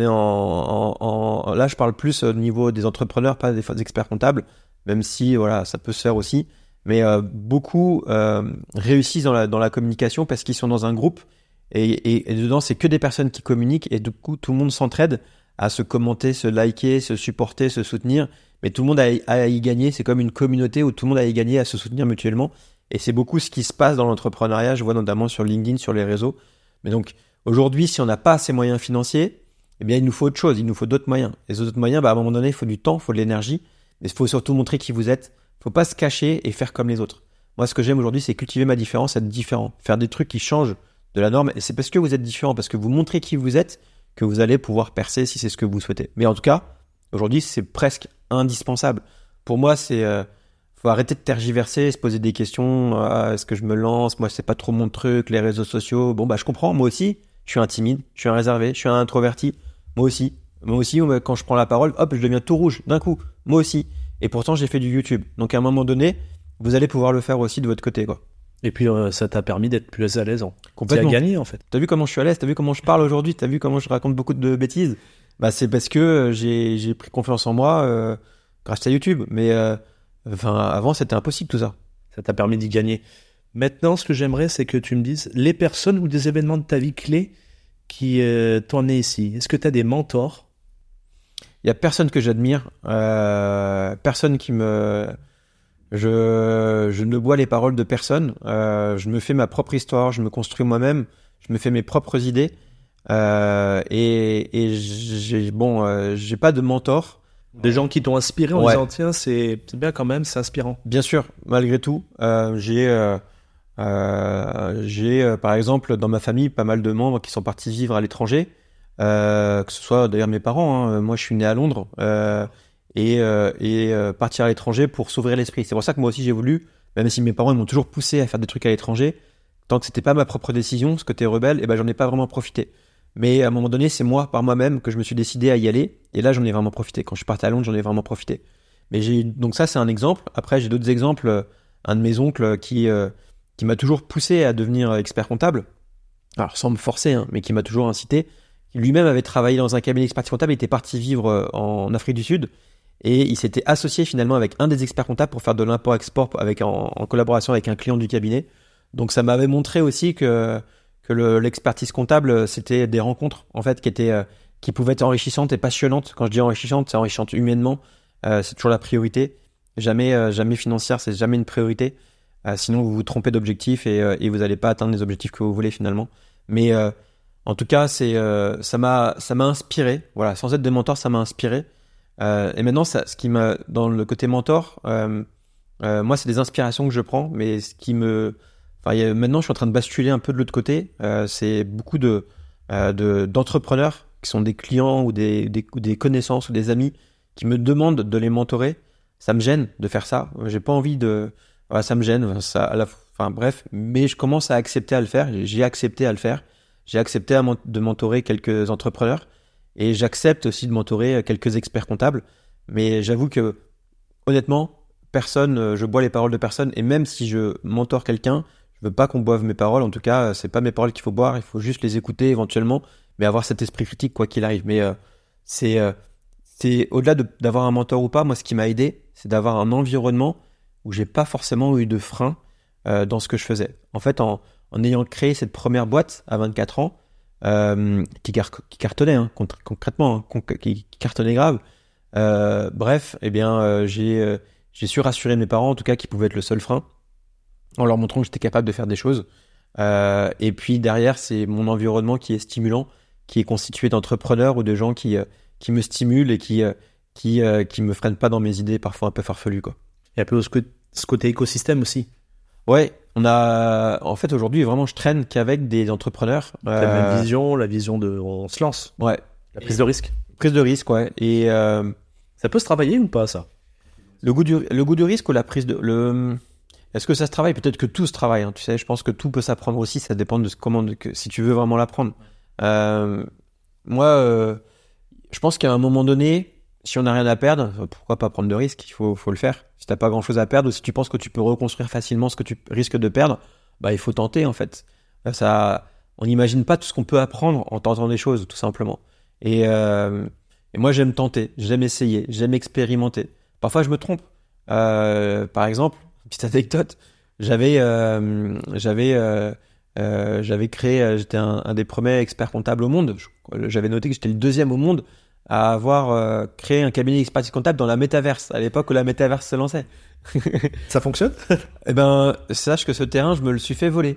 là je parle plus au niveau des entrepreneurs, pas des experts comptables, même si voilà ça peut se faire aussi. Mais beaucoup réussissent dans la communication parce qu'ils sont dans un groupe et dedans c'est que des personnes qui communiquent et du coup tout le monde s'entraide à se commenter, se liker, se supporter, se soutenir. Mais tout le monde a à y gagner. C'est comme une communauté où tout le monde a à y gagner, à se soutenir mutuellement. Et c'est beaucoup ce qui se passe dans l'entrepreneuriat. Je vois notamment sur LinkedIn, sur les réseaux. Mais donc aujourd'hui, si on n'a pas ces moyens financiers, eh bien il nous faut autre chose. Il nous faut d'autres moyens. Et ces autres moyens, à un moment donné, il faut du temps, il faut de l'énergie. Mais il faut surtout montrer qui vous êtes. Faut pas se cacher et faire comme les autres. Moi, ce que j'aime aujourd'hui, c'est cultiver ma différence, être différent, faire des trucs qui changent de la norme. Et c'est parce que vous êtes différent, parce que vous montrez qui vous êtes, que vous allez pouvoir percer si c'est ce que vous souhaitez. Mais en tout cas, aujourd'hui, c'est presque indispensable. Pour moi, faut arrêter de tergiverser, se poser des questions. Est-ce que je me lance? Moi, c'est pas trop mon truc, les réseaux sociaux. Bon, je comprends. Moi aussi, je suis un timide, je suis un réservé, je suis un introverti. Moi aussi, quand je prends la parole, hop, je deviens tout rouge d'un coup. Moi aussi. Et pourtant, j'ai fait du YouTube. Donc, à un moment donné, vous allez pouvoir le faire aussi de votre côté, quoi. Et puis, ça t'a permis d'être plus à l'aise. Complètement. Tu as gagné, en fait. T'as vu comment je suis à l'aise? T'as vu comment je parle aujourd'hui? T'as vu comment je raconte beaucoup de bêtises? C'est parce que j'ai pris confiance en moi grâce à YouTube. Mais avant, c'était impossible tout ça. Ça t'a permis d'y gagner. Maintenant, ce que j'aimerais, c'est que tu me dises les personnes ou des événements de ta vie clés qui t'ont amené ici. Est-ce que tu as des mentors? Il y a personne que j'admire, personne qui me... Je ne bois les paroles de personne. Je me fais ma propre histoire, je me construis moi-même, je me fais mes propres idées. Et j'ai pas de mentor. Des gens qui t'ont inspiré en disant tiens, c'est bien quand même, c'est inspirant. Bien sûr, malgré tout, j'ai par exemple dans ma famille pas mal de membres qui sont partis vivre à l'étranger. Que ce soit d'ailleurs mes parents, hein. Moi je suis né à Londres et partir à l'étranger pour s'ouvrir l'esprit. C'est pour ça que moi aussi j'ai voulu, même si mes parents ils m'ont toujours poussé à faire des trucs à l'étranger, tant que c'était pas ma propre décision, ce côté rebelle, j'en ai pas vraiment profité. Mais à un moment donné, c'est moi par moi-même que je me suis décidé à y aller, et là j'en ai vraiment profité. Quand je suis parti à Londres, j'en ai vraiment profité. Donc ça c'est un exemple. Après j'ai d'autres exemples. Un de mes oncles qui m'a toujours poussé à devenir expert comptable, alors sans me forcer, hein, mais qui m'a toujours incité. Lui-même avait travaillé dans un cabinet d'expertise comptable, il était parti vivre en Afrique du Sud et il s'était associé finalement avec un des experts comptables pour faire de l'import-export en collaboration avec un client du cabinet. Donc ça m'avait montré aussi que l'expertise comptable, c'était des rencontres en fait qui pouvaient être enrichissantes et passionnantes. Quand je dis enrichissantes, c'est enrichissante humainement. C'est toujours la priorité. Jamais financière, c'est jamais une priorité. Sinon vous vous trompez d'objectif et vous n'allez pas atteindre les objectifs que vous voulez finalement. Mais en tout cas, ça m'a inspiré. Voilà, sans être des mentors, ça m'a inspiré. Et maintenant, dans le côté mentor, moi, c'est des inspirations que je prends, mais maintenant, je suis en train de basculer un peu de l'autre côté. C'est beaucoup d'entrepreneurs qui sont des clients ou des connaissances ou des amis qui me demandent de les mentorer. Ça me gêne de faire ça. J'ai pas envie ça me gêne. Bref, mais je commence à accepter à le faire. J'ai accepté à le faire. J'ai accepté de mentorer quelques entrepreneurs et j'accepte aussi de mentorer quelques experts comptables. Mais j'avoue que, honnêtement, je bois les paroles de personne. Et même si je mentore quelqu'un, je veux pas qu'on boive mes paroles. En tout cas, c'est pas mes paroles qu'il faut boire. Il faut juste les écouter éventuellement, mais avoir cet esprit critique quoi qu'il arrive. Mais c'est au-delà d'avoir un mentor ou pas. Moi, ce qui m'a aidé, c'est d'avoir un environnement où j'ai pas forcément eu de frein dans ce que je faisais. En fait, en ayant créé cette première boîte à 24 ans, qui cartonnait, hein, concrètement, hein, qui cartonnait grave. J'ai su rassurer mes parents, en tout cas, qui pouvaient être le seul frein, en leur montrant que j'étais capable de faire des choses. Et puis derrière, c'est mon environnement qui est stimulant, qui est constitué d'entrepreneurs ou de gens qui me stimulent et qui me freinent pas dans mes idées, parfois un peu farfelues, quoi. Et un peu ce côté écosystème aussi. Ouais, en fait, aujourd'hui, vraiment, je traîne qu'avec des entrepreneurs. La même vision, la vision on se lance. Ouais. La prise de risque. Prise de risque, ouais. Et ça peut se travailler ou pas, ça? Le goût du risque ou la prise de Est-ce que ça se travaille? Peut-être que tout se travaille, hein. Tu sais, je pense que tout peut s'apprendre aussi. Ça dépend de si tu veux vraiment l'apprendre. Moi, je pense qu'à un moment donné, si on n'a rien à perdre, pourquoi pas prendre de risques? Il faut le faire. Si t'as pas grand chose à perdre ou si tu penses que tu peux reconstruire facilement ce que tu risques de perdre, il faut tenter, en fait. On n'imagine pas tout ce qu'on peut apprendre en tentant des choses, tout simplement. Et moi, j'aime tenter, j'aime essayer, j'aime expérimenter. Parfois, je me trompe. Par exemple, petite anecdote, j'avais créé, j'étais un des premiers experts comptables au monde. J'avais noté que j'étais le deuxième au monde à avoir créé un cabinet d'expertise comptable dans la métaverse, à l'époque où la métaverse se lançait. Ça fonctionne? Sache que ce terrain, je me le suis fait voler.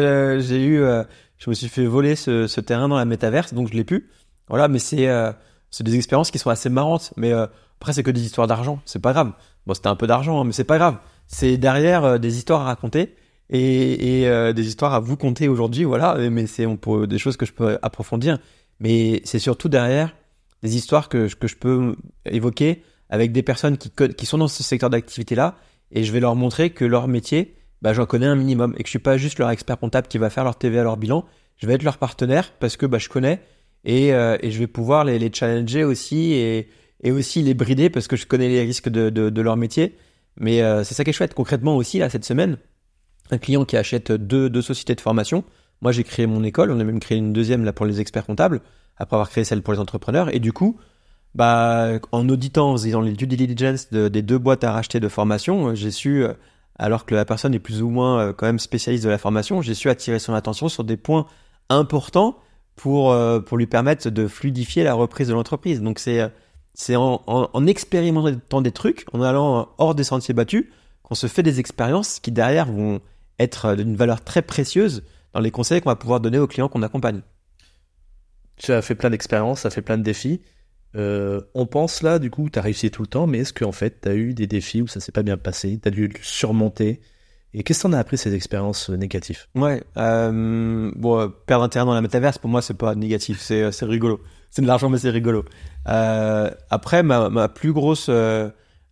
Je me suis fait voler ce terrain dans la métaverse, donc je l'ai pu. Voilà, mais c'est c'est des expériences qui sont assez marrantes. Mais après, c'est que des histoires d'argent. C'est pas grave. Bon, c'était un peu d'argent, hein, mais c'est pas grave. C'est derrière des histoires à raconter et des histoires à vous conter aujourd'hui. Voilà. Mais des choses que je peux approfondir. Mais c'est surtout derrière des histoires que je peux évoquer avec des personnes qui sont dans ce secteur d'activité-là. Et je vais leur montrer que leur métier, j'en connais un minimum et que je suis pas juste leur expert comptable qui va faire leur TVA, leur bilan. Je vais être leur partenaire parce que je connais et je vais pouvoir les challenger aussi et aussi les brider parce que je connais les risques de leur métier. Mais c'est ça qui est chouette. Concrètement aussi, là, cette semaine, un client qui achète deux sociétés de formation. Moi, j'ai créé mon école. On a même créé une deuxième là pour les experts comptables après avoir créé celle pour les entrepreneurs. Et du coup, en auditant, en faisant les due diligence des 2 boîtes à racheter de formation, j'ai su, alors que la personne est plus ou moins quand même spécialiste de la formation, j'ai su attirer son attention sur des points importants pour lui permettre de fluidifier la reprise de l'entreprise. Donc c'est en expérimentant des trucs, en allant hors des sentiers battus, qu'on se fait des expériences qui derrière vont être d'une valeur très précieuse dans les conseils qu'on va pouvoir donner aux clients qu'on accompagne. Tu as fait plein d'expériences, ça fait plein de défis. On pense là, du coup, tu as réussi tout le temps, mais est-ce qu'en fait, tu as eu des défis où ça s'est pas bien passé, tu as dû le surmonter? Et qu'est-ce que t'en as appris ces expériences négatives? Ouais, perdre un terrain dans la métaverse, pour moi, c'est pas négatif, c'est rigolo. C'est de l'argent, mais c'est rigolo. Après, ma plus grosse, j'ai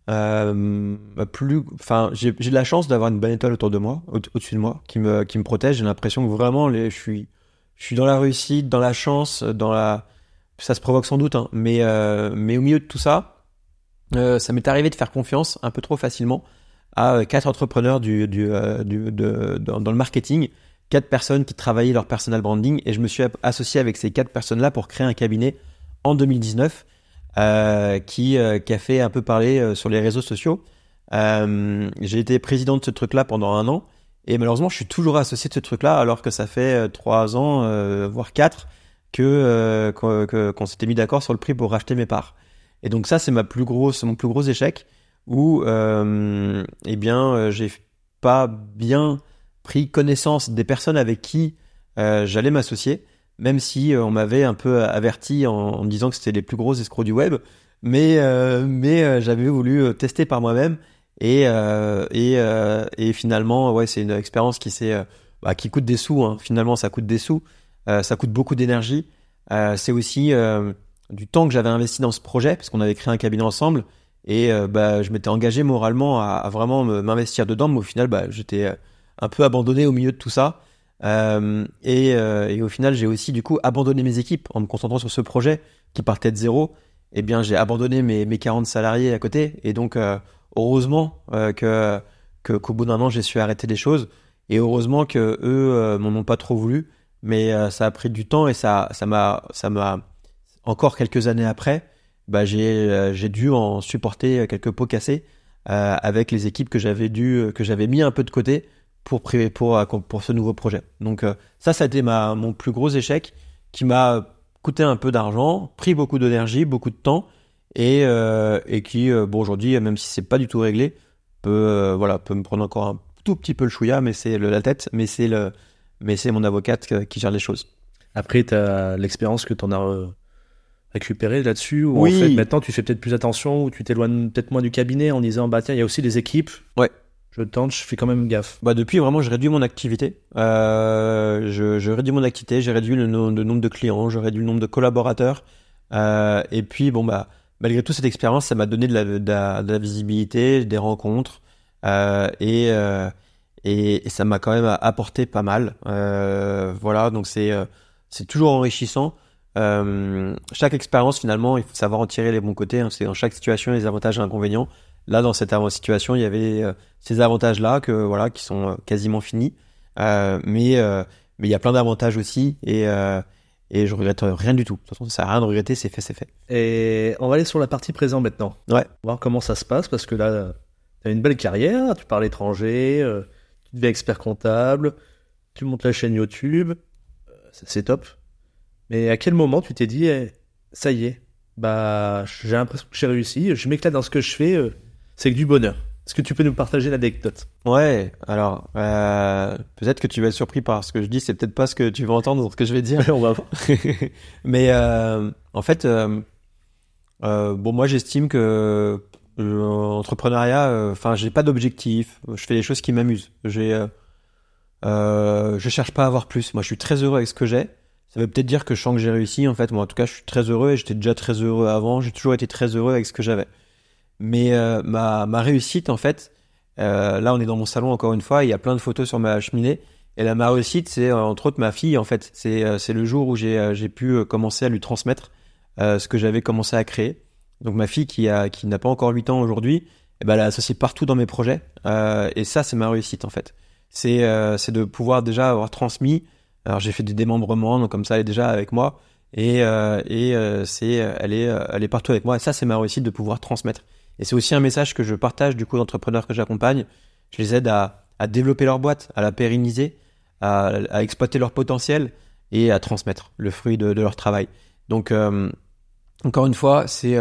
de la chance d'avoir une bonne étoile autour de moi, au-dessus de moi, qui me protège. J'ai l'impression que vraiment, je suis dans la réussite, dans la chance, ça se provoque sans doute, hein, mais au milieu de tout ça, ça m'est arrivé de faire confiance un peu trop facilement à 4 entrepreneurs dans le marketing, 4 personnes qui travaillaient leur personal branding, et je me suis associé avec ces 4 personnes-là pour créer un cabinet en 2019 qui a fait un peu parler sur les réseaux sociaux. J'ai été président de ce truc-là pendant 1 an, et malheureusement, je suis toujours associé de ce truc-là, alors que ça fait 3 ans, voire 4, qu'on s'était mis d'accord sur le prix pour racheter mes parts. Et donc ça, c'est mon plus gros échec où j'ai pas bien pris connaissance des personnes avec qui j'allais m'associer, même si on m'avait un peu averti en me disant que c'était les plus gros escrocs du web, mais j'avais voulu tester par moi-même et finalement ouais, c'est une expérience qui coûte des sous, hein. Finalement ça coûte des sous, ça coûte beaucoup d'énergie, c'est aussi du temps que j'avais investi dans ce projet parce qu'on avait créé un cabinet ensemble. Et je m'étais engagé moralement à vraiment m'investir dedans, mais au final, j'étais un peu abandonné au milieu de tout ça. Et au final, j'ai aussi du coup abandonné mes équipes en me concentrant sur ce projet qui partait de zéro. Eh bien, j'ai abandonné mes 40 salariés à côté. Et donc, heureusement qu'au bout d'1 an, j'ai su arrêter les choses. Et heureusement que eux m'en ont pas trop voulu. Mais ça a pris du temps et ça m'a encore quelques années après. J'ai dû en supporter quelques pots cassés avec les équipes que j'avais mis un peu de côté pour ce nouveau projet. Donc ça a été mon plus gros échec qui m'a coûté un peu d'argent, pris beaucoup d'énergie, beaucoup de temps et qui aujourd'hui, même si c'est pas du tout réglé, peut me prendre encore un tout petit peu le chouïa, mais c'est la tête, mais c'est mon avocate qui gère les choses. Après, tu as l'expérience que tu en as récupéré là-dessus, ou oui. En fait maintenant tu fais peut-être plus attention, ou tu t'éloignes peut-être moins du cabinet en disant tiens, il y a aussi des équipes, ouais, je tente, je fais quand même gaffe. Depuis vraiment je réduis mon activité, je réduis mon activité, j'ai réduit le nombre de clients, j'ai réduit le nombre de collaborateurs, et puis malgré toute cette expérience, ça m'a donné de la visibilité, des rencontres, et ça m'a quand même apporté pas mal, donc c'est toujours enrichissant. Chaque expérience, finalement, il faut savoir en tirer les bons côtés, hein. C'est dans chaque situation les avantages et les inconvénients. Là, dans cette situation, il y avait ces avantages-là qui sont quasiment finis. Mais il y a plein d'avantages aussi et je regrette rien du tout. De toute façon, ça sert à rien de regretter, c'est fait, c'est fait. Et on va aller sur la partie présent maintenant. Ouais. Voir comment ça se passe parce que là, tu as une belle carrière, tu pars à l'étranger, tu deviens expert comptable, tu montes la chaîne YouTube, c'est top. Mais à quel moment tu t'es dit ça y est, j'ai l'impression que j'ai réussi, je m'éclate dans ce que je fais, c'est que du bonheur. Est-ce que tu peux nous partager l'anecdote? Ouais, alors peut-être que tu vas être surpris par ce que je dis, c'est peut-être pas ce que tu vas entendre dans ce que je vais dire. On va voir. Mais en fait, Moi, j'estime que l'entrepreneuriat, j'ai pas d'objectif. Je fais les choses qui m'amusent. Je cherche pas à avoir plus. Moi, je suis très heureux avec ce que j'ai. Ça veut peut-être dire que je sens que j'ai réussi. En fait, moi, en tout cas, je suis très heureux et j'étais déjà très heureux avant. J'ai toujours été très heureux avec ce que j'avais. Mais ma réussite, en fait, là, on est dans mon salon encore une fois. Il y a plein de photos sur ma cheminée. Et là, ma réussite, c'est entre autres ma fille. En fait, c'est le jour où j'ai pu commencer à lui transmettre ce que j'avais commencé à créer. Donc ma fille qui n'a pas encore 8 ans aujourd'hui, elle est associée partout dans mes projets. Et ça, c'est ma réussite en fait. C'est de pouvoir déjà avoir transmis. Alors j'ai fait des démembrements, donc comme ça elle est déjà avec moi elle est partout avec moi. Et ça c'est ma réussite de pouvoir transmettre. Et c'est aussi un message que je partage du coup aux entrepreneurs que j'accompagne. Je les aide à développer leur boîte, à la pérenniser, à exploiter leur potentiel et à transmettre le fruit de leur travail. Donc encore une fois, c'est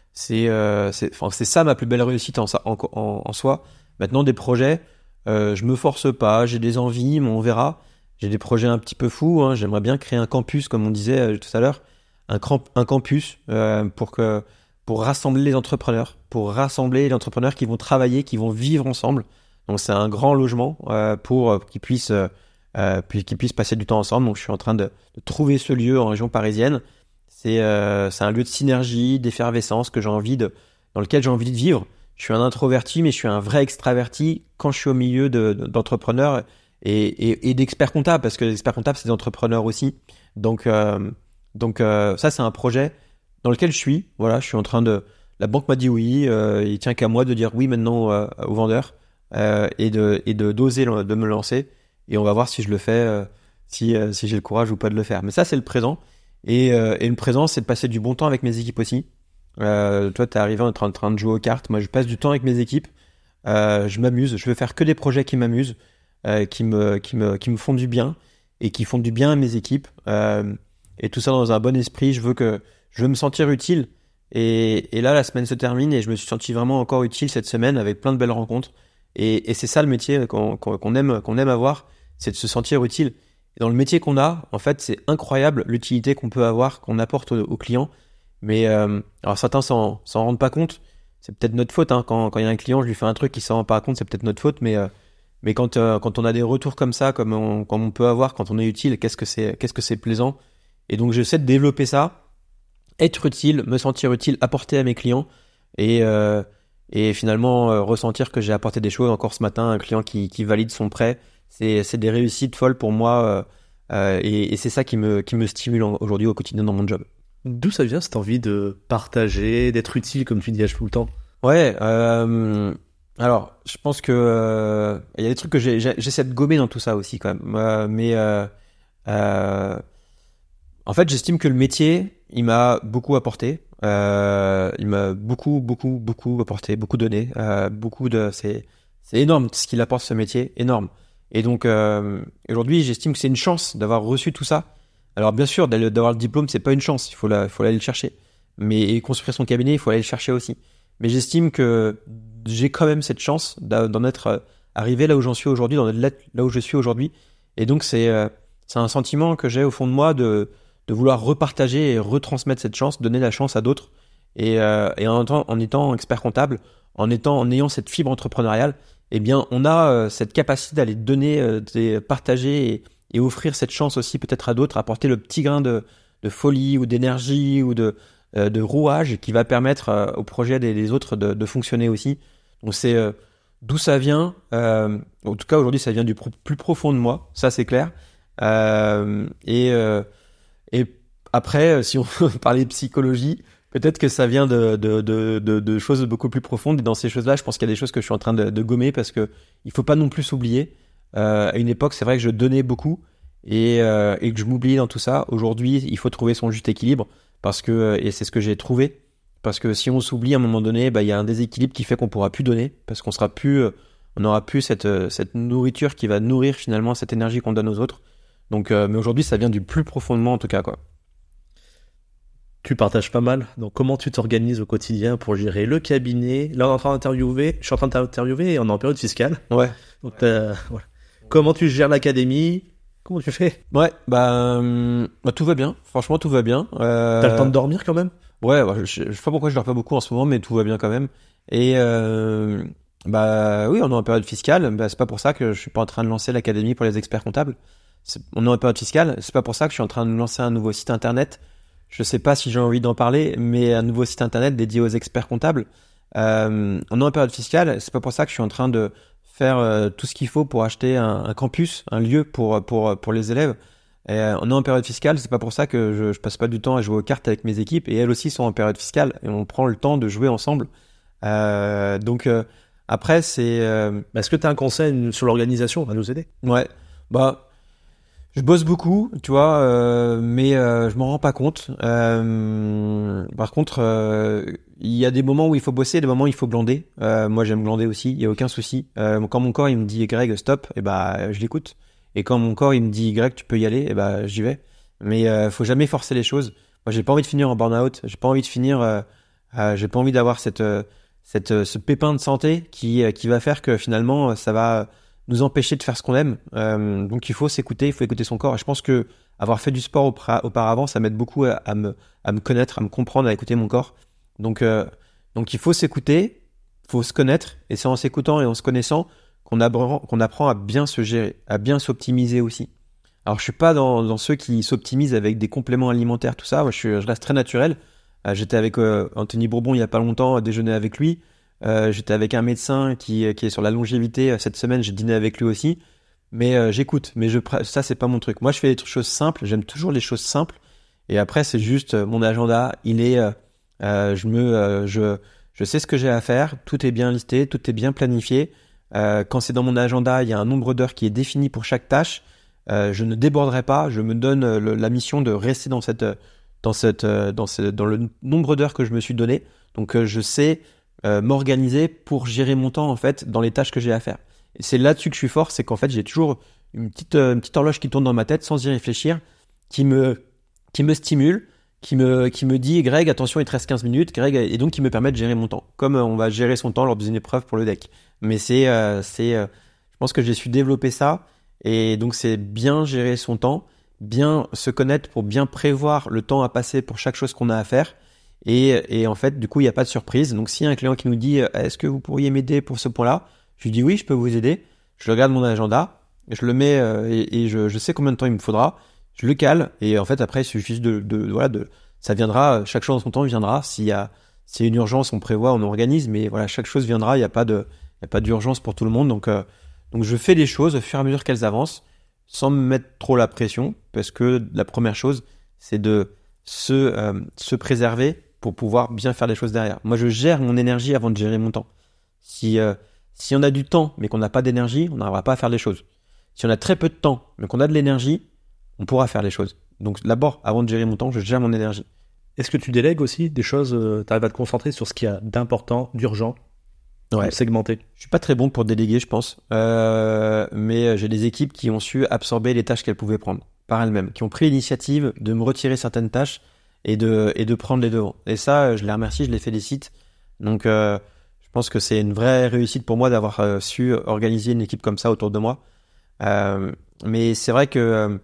ça ma plus belle réussite en soi. Maintenant des projets, je me force pas, j'ai des envies, mais on verra. J'ai des projets un petit peu fous. Hein. J'aimerais bien créer un campus, comme on disait tout à l'heure, un campus pour rassembler les entrepreneurs qui vont travailler, qui vont vivre ensemble. Donc c'est un grand logement pour qu'ils puissent passer du temps ensemble. Donc je suis en train de trouver ce lieu en région parisienne. C'est un lieu de synergie, d'effervescence dans lequel j'ai envie de vivre. Je suis un introverti, mais je suis un vrai extraverti quand je suis au milieu d'entrepreneurs et d'experts comptables, parce que les experts comptables, c'est des entrepreneurs aussi. Donc ça, c'est un projet dans lequel je suis. Voilà, je suis en train la banque m'a dit oui, il tient qu'à moi de dire oui maintenant aux vendeurs et d'oser de me lancer. Et on va voir si je le fais, si j'ai le courage ou pas de le faire. Mais ça, c'est le présent. Et le présent, c'est de passer du bon temps avec mes équipes aussi. Toi, t'es arrivé en train de jouer aux cartes. Moi, je passe du temps avec mes équipes. Je m'amuse. Je veux faire que des projets qui m'amusent, qui me font du bien et qui font du bien à mes équipes. Et tout ça dans un bon esprit. Je veux me sentir utile. Et là, la semaine se termine et je me suis senti vraiment encore utile cette semaine avec plein de belles rencontres. Et c'est ça le métier qu'on aime avoir, c'est de se sentir utile. Et dans le métier qu'on a, en fait, c'est incroyable l'utilité qu'on peut avoir, qu'on apporte aux clients. Mais alors certains s'en rendent pas compte. C'est peut-être notre faute. Hein. Quand il y a un client, je lui fais un truc, il s'en rend pas compte, c'est peut-être notre faute. Mais quand on a des retours comme ça, comme on peut avoir, quand on est utile, qu'est-ce que c'est plaisant. Et donc j'essaie de développer ça, être utile, me sentir utile, apporter à mes clients et finalement ressentir que j'ai apporté des choses. Encore ce matin, un client qui valide son prêt. C'est des réussites folles pour moi et c'est ça qui me stimule aujourd'hui au quotidien dans mon job. D'où ça vient cette envie de partager, d'être utile comme tu dis tout le temps? Ouais, alors je pense que il y a des trucs que j'essaie de gommer dans tout ça aussi quand même. En fait, j'estime que le métier, il m'a beaucoup apporté. Il m'a beaucoup apporté, beaucoup donné. C'est énorme ce qu'il apporte ce métier, énorme. Et donc aujourd'hui, j'estime que c'est une chance d'avoir reçu tout ça. Alors bien sûr, d'avoir le diplôme, c'est pas une chance, il faut aller le chercher. Mais construire son cabinet, il faut aller le chercher aussi. Mais j'estime que j'ai quand même cette chance d'en être arrivé là où j'en suis aujourd'hui, d'en être là où je suis aujourd'hui. Et donc c'est un sentiment que j'ai au fond de moi de vouloir repartager et retransmettre cette chance, donner la chance à d'autres. Et en étant expert comptable, en ayant cette fibre entrepreneuriale, eh bien, on a cette capacité d'aller donner, de partager et offrir cette chance aussi peut-être à d'autres, apporter le petit grain de folie ou d'énergie ou de rouage qui va permettre au projet des autres de fonctionner aussi. Donc c'est d'où ça vient. En tout cas, aujourd'hui, ça vient du plus profond de moi, ça c'est clair. Et après, si on veut parler de psychologie, peut-être que ça vient de choses beaucoup plus profondes. Et dans ces choses-là, je pense qu'il y a des choses que je suis en train de gommer parce que il faut pas non plus s'oublier. À une époque, c'est vrai que je donnais beaucoup et que je m'oubliais dans tout ça. Aujourd'hui, il faut trouver son juste équilibre parce que et c'est ce que j'ai trouvé. Parce que si on s'oublie à un moment donné, il y a un déséquilibre qui fait qu'on pourra plus donner parce qu'on n'aura plus cette nourriture qui va nourrir finalement cette énergie qu'on donne aux autres. Donc, mais aujourd'hui, ça vient du plus profondément en tout cas, quoi. Tu partages pas mal. Donc, comment tu t'organises au quotidien pour gérer le cabinet? Là, je suis en train de t'interviewer et on est en période fiscale. Ouais. Donc, voilà. Comment tu gères l'académie? Comment tu fais? Ouais, tout va bien. Franchement, tout va bien. T'as le temps de dormir quand même? Ouais, je sais pas pourquoi je dors pas beaucoup en ce moment, mais tout va bien quand même. Et bah oui, on est en période fiscale. Bah, c'est pas pour ça que je suis pas en train de lancer l'académie pour les experts comptables. On est en période fiscale. C'est pas pour ça que je suis en train de lancer un nouveau site internet. Je sais pas si j'ai envie d'en parler, mais un nouveau site internet dédié aux experts comptables. On est en période fiscale. C'est pas pour ça que je suis en train de faire tout ce qu'il faut pour acheter un campus, un lieu pour les élèves. Et, on est en période fiscale, c'est pas pour ça que je passe pas du temps à jouer aux cartes avec mes équipes, et elles aussi sont en période fiscale, et on prend le temps de jouer ensemble. Donc après c'est Est-ce que tu as un conseil sur l'organisation à nous aider? ouais, bah je bosse beaucoup, tu vois, mais je m'en rends pas compte. Par contre, il y a des moments où il faut bosser, des moments où il faut glander. Moi j'aime glander aussi, il y a aucun souci. Quand mon corps il me dit Greg stop, et bah je l'écoute. Et quand mon corps il me dit Greg tu peux y aller, et bah j'y vais. Mais faut jamais forcer les choses. Moi j'ai pas envie de finir en burn-out, j'ai pas envie de finir, j'ai pas envie d'avoir ce pépin de santé qui va faire que finalement ça va nous empêcher de faire ce qu'on aime. Donc il faut s'écouter, il faut écouter son corps. Et je pense que avoir fait du sport auparavant, ça m'aide beaucoup à me connaître, à me comprendre, à écouter mon corps. Donc il faut s'écouter, faut se connaître, et c'est en s'écoutant et en se connaissant qu'on apprend à bien se gérer, à bien s'optimiser aussi. Alors je suis pas dans ceux qui s'optimisent avec des compléments alimentaires, tout ça. Moi, je reste très naturel. J'étais avec Anthony Bourbon il y a pas longtemps, à déjeuner avec lui. J'étais avec un médecin qui est sur la longévité cette semaine. J'ai dîné avec lui aussi. Mais j'écoute. Mais ça c'est pas mon truc. Moi je fais des choses simples. J'aime toujours les choses simples. Et après c'est juste mon agenda. Il est, je sais ce que j'ai à faire. Tout est bien listé, tout est bien planifié. Quand c'est dans mon agenda, il y a un nombre d'heures qui est défini pour chaque tâche. Je ne déborderai pas. Je me donne la mission de rester dans le nombre d'heures que je me suis donné. Donc je sais m'organiser pour gérer mon temps en fait dans les tâches que j'ai à faire. Et c'est là-dessus que je suis fort, c'est qu'en fait j'ai toujours une petite horloge qui tourne dans ma tête sans y réfléchir, qui me stimule, qui me dit Greg attention il te reste 15 minutes, Greg, et donc qui me permet de gérer mon temps, comme on va gérer son temps lors d'une épreuve pour le deck. Mais je pense que j'ai su développer ça, et donc c'est bien gérer son temps, bien se connaître pour bien prévoir le temps à passer pour chaque chose qu'on a à faire. Et en fait, du coup, il n'y a pas de surprise. Donc, s'il y a un client qui nous dit est-ce que vous pourriez m'aider pour ce point-là, je lui dis oui, je peux vous aider. Je regarde mon agenda, je le mets et je sais combien de temps il me faudra. Je le cale et en fait, après, il suffit juste ça viendra. Chaque chose en son temps viendra. S'il y a une urgence, on prévoit, on organise. Mais voilà, chaque chose viendra. Il n'y a pas d'urgence pour tout le monde. Donc, je fais les choses au fur et à mesure qu'elles avancent, sans me mettre trop la pression, parce que la première chose, c'est de se préserver pour pouvoir bien faire les choses derrière. Moi, je gère mon énergie avant de gérer mon temps. Si on a du temps, mais qu'on n'a pas d'énergie, on n'arrivera pas à faire les choses. Si on a très peu de temps, mais qu'on a de l'énergie, on pourra faire les choses. Donc, d'abord, avant de gérer mon temps, je gère mon énergie. Est-ce que tu délègues aussi des choses, tu arrives à te concentrer sur ce qu'il y a d'important, d'urgent, Ouais. segmenté? Je suis pas très bon pour déléguer, je pense. Mais j'ai des équipes qui ont su absorber les tâches qu'elles pouvaient prendre par elles-mêmes, qui ont pris l'initiative de me retirer certaines tâches et de prendre les devants. Et ça, je les remercie, je les félicite. Donc, je pense que c'est une vraie réussite pour moi d'avoir su organiser une équipe comme ça autour de moi. Mais c'est vrai que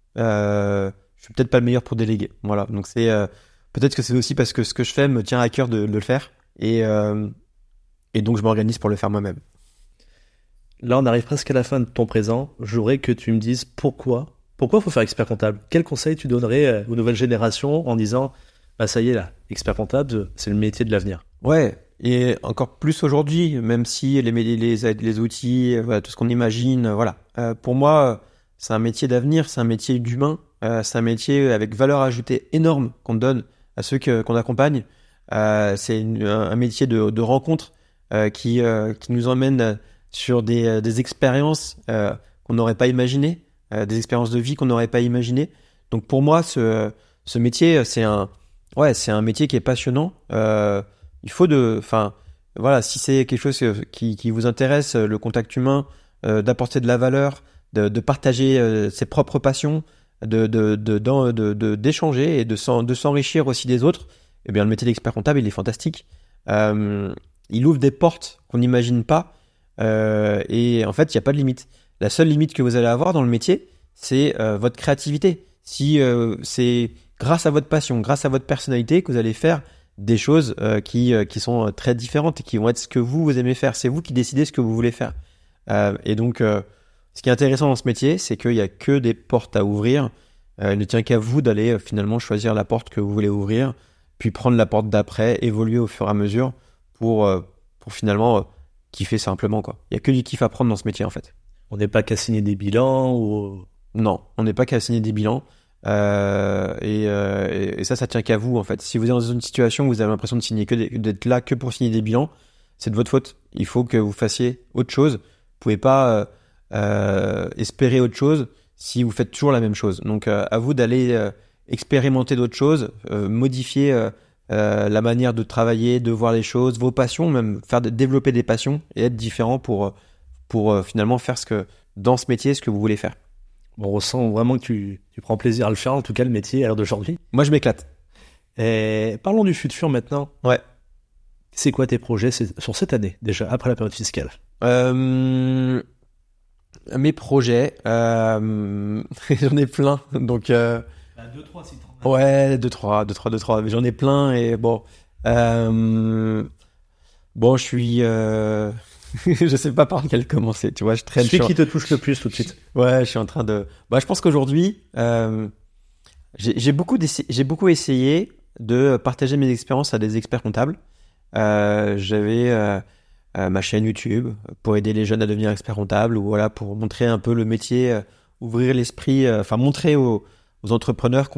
je suis peut-être pas le meilleur pour déléguer. Voilà. Donc peut-être que c'est aussi parce que ce que je fais me tient à cœur de le faire et donc je m'organise pour le faire moi-même. Là, on arrive presque à la fin de ton présent. Je voudrais que tu me dises pourquoi faut faire expert comptable. Quel conseil tu donnerais aux nouvelles générations en disant bah ça y est là, expert comptable, c'est le métier de l'avenir. Ouais, et encore plus aujourd'hui, même si les outils, voilà, tout ce qu'on imagine, voilà. Pour moi, c'est un métier d'avenir, c'est un métier d'humain, c'est un métier avec valeur ajoutée énorme qu'on donne à ceux qu'on accompagne. C'est un métier de rencontre qui nous emmène sur des expériences qu'on n'aurait pas imaginées, des expériences de vie qu'on n'aurait pas imaginées. Donc pour moi, ce métier, c'est un métier qui est passionnant. Voilà, si c'est quelque chose qui vous intéresse, le contact humain, d'apporter de la valeur, de partager ses propres passions, d'échanger et de s'enrichir aussi des autres, eh bien le métier d'expert comptable, il est fantastique. Il ouvre des portes qu'on n'imagine pas, et en fait, il n'y a pas de limite. La seule limite que vous allez avoir dans le métier, c'est votre créativité. Si c'est grâce à votre passion, grâce à votre personnalité, que vous allez faire des choses qui sont très différentes et qui vont être ce que vous aimez faire. C'est vous qui décidez ce que vous voulez faire. Et donc, ce qui est intéressant dans ce métier, c'est qu'il n'y a que des portes à ouvrir. Il ne tient qu'à vous d'aller finalement choisir la porte que vous voulez ouvrir, puis prendre la porte d'après, évoluer au fur et à mesure pour finalement kiffer simplement, quoi. Il n'y a que du kiff à prendre dans ce métier, en fait. On n'est pas qu'à signer des bilans ou... Non, on n'est pas qu'à signer des bilans. Et ça tient qu'à vous, en fait. Si vous êtes dans une situation où vous avez l'impression d'être là que pour signer des bilans, c'est de votre faute. Il faut que vous fassiez autre chose. Vous pouvez pas espérer autre chose si vous faites toujours la même chose. Donc, à vous d'aller expérimenter d'autres choses, modifier la manière de travailler, de voir les choses, vos passions, même développer des passions et être différent pour finalement faire dans ce métier, ce que vous voulez faire. Bon, on ressent vraiment que tu prends plaisir à le faire, en tout cas le métier à l'heure d'aujourd'hui. Moi, je m'éclate. Et parlons du futur maintenant. Ouais. C'est quoi tes projets sur cette année, déjà, après la période fiscale? Mes projets, j'en ai plein, donc... 2-3 si t'en as. Ouais, 2-3, mais j'en ai plein, et bon... Bon, je suis... je sais pas par lequel commencer, tu vois, je traîne... Celui qui te touche le plus tout de suite. Ouais, je suis en train de... Bah, je pense qu'aujourd'hui, j'ai beaucoup essayé de partager mes expériences à des experts comptables. J'avais ma chaîne YouTube pour aider les jeunes à devenir experts comptables, ou voilà, pour montrer un peu le métier, ouvrir l'esprit, enfin montrer aux entrepreneurs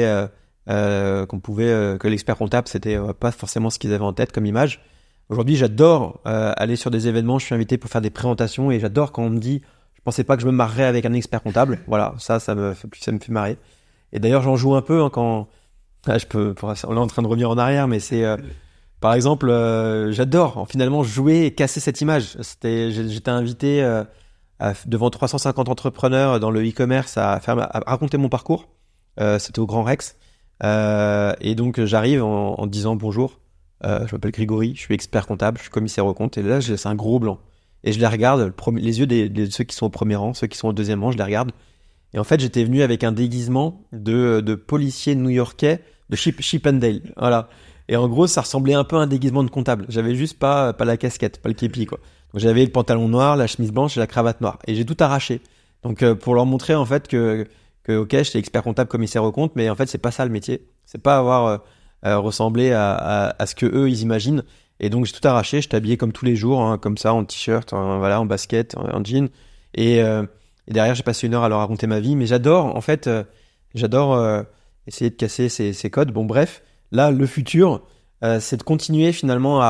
que l'expert comptable c'était pas forcément ce qu'ils avaient en tête comme image. Aujourd'hui, j'adore aller sur des événements, je suis invité pour faire des présentations et j'adore quand on me dit je pensais pas que je me marrerais avec un expert comptable. Voilà, ça me fait marrer. Et d'ailleurs, j'en joue un peu quand on est en train de revenir en arrière, mais c'est par exemple, j'adore finalement jouer et casser cette image. J'étais invité devant 350 entrepreneurs dans le e-commerce à raconter mon parcours. C'était au Grand Rex. Et donc, j'arrive en disant bonjour. Je m'appelle Grégory, je suis expert comptable, je suis commissaire aux comptes. Et là, c'est un gros blanc. Et je les regarde, les yeux de ceux qui sont au premier rang, ceux qui sont au deuxième rang, je les regarde. Et en fait, j'étais venu avec un déguisement de policier new-yorkais de Chip and Dale. Voilà. Et en gros, ça ressemblait un peu à un déguisement de comptable. J'avais juste pas la casquette, pas le képi, quoi. Donc j'avais le pantalon noir, la chemise blanche et la cravate noire. Et j'ai tout arraché. Donc pour leur montrer en fait que ok, j'étais expert comptable, commissaire aux comptes, mais en fait c'est pas ça le métier. C'est pas avoir ressemblé à ce que eux ils imaginent. Et donc j'ai tout arraché. J'étais habillé comme tous les jours, hein, comme ça, en t-shirt, voilà, en basket, en jean. Et derrière j'ai passé 1 heure à leur raconter ma vie. Mais j'adore essayer de casser ces codes. Bon bref. Là, le futur, c'est de continuer finalement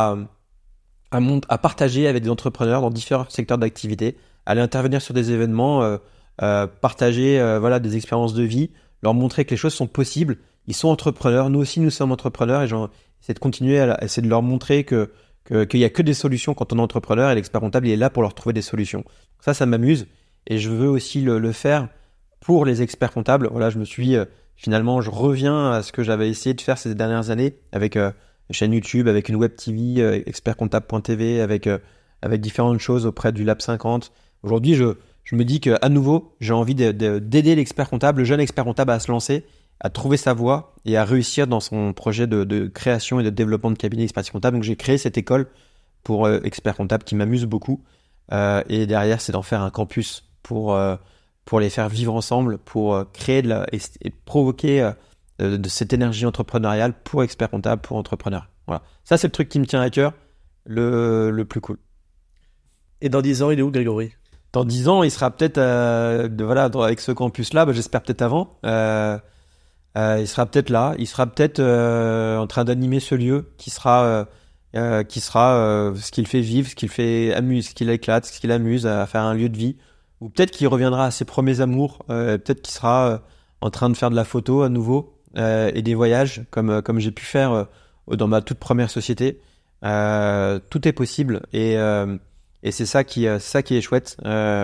à partager avec des entrepreneurs dans différents secteurs d'activité, aller intervenir sur des événements, partager voilà, des expériences de vie, leur montrer que les choses sont possibles. Ils sont entrepreneurs, nous aussi nous sommes entrepreneurs, et c'est de continuer à essayer de leur montrer qu'il y a que des solutions quand on est entrepreneur, et l'expert comptable il est là pour leur trouver des solutions. Ça m'amuse, et je veux aussi le faire pour les experts comptables. Voilà, finalement, je reviens à ce que j'avais essayé de faire ces dernières années avec une chaîne YouTube, avec une web TV, expertcomptable.tv, avec différentes choses auprès du Lab 50. Aujourd'hui, je me dis qu'à nouveau, j'ai envie d'aider l'expert comptable, le jeune expert comptable à se lancer, à trouver sa voie et à réussir dans son projet de création et de développement de cabinet d'expertise comptable. Donc, j'ai créé cette école pour experts comptables qui m'amuse beaucoup. Et derrière, c'est d'en faire un campus pour les faire vivre ensemble, pour créer et provoquer de cette énergie entrepreneuriale pour experts comptables, pour entrepreneurs. Voilà. Ça, c'est le truc qui me tient à cœur, le plus cool. Et dans 10 ans, il est où, Grégory? Dans 10 ans, il sera peut-être, avec ce campus-là, j'espère peut-être avant, il sera peut-être là, il sera peut-être en train d'animer ce lieu qui sera ce qu'il fait vivre, ce qu'il éclate, ce qu'il amuse à faire un lieu de vie. Ou peut-être qu'il reviendra à ses premiers amours, peut-être qu'il sera en train de faire de la photo à nouveau et des voyages comme j'ai pu faire dans ma toute première société. Tout est possible et c'est ça qui est chouette.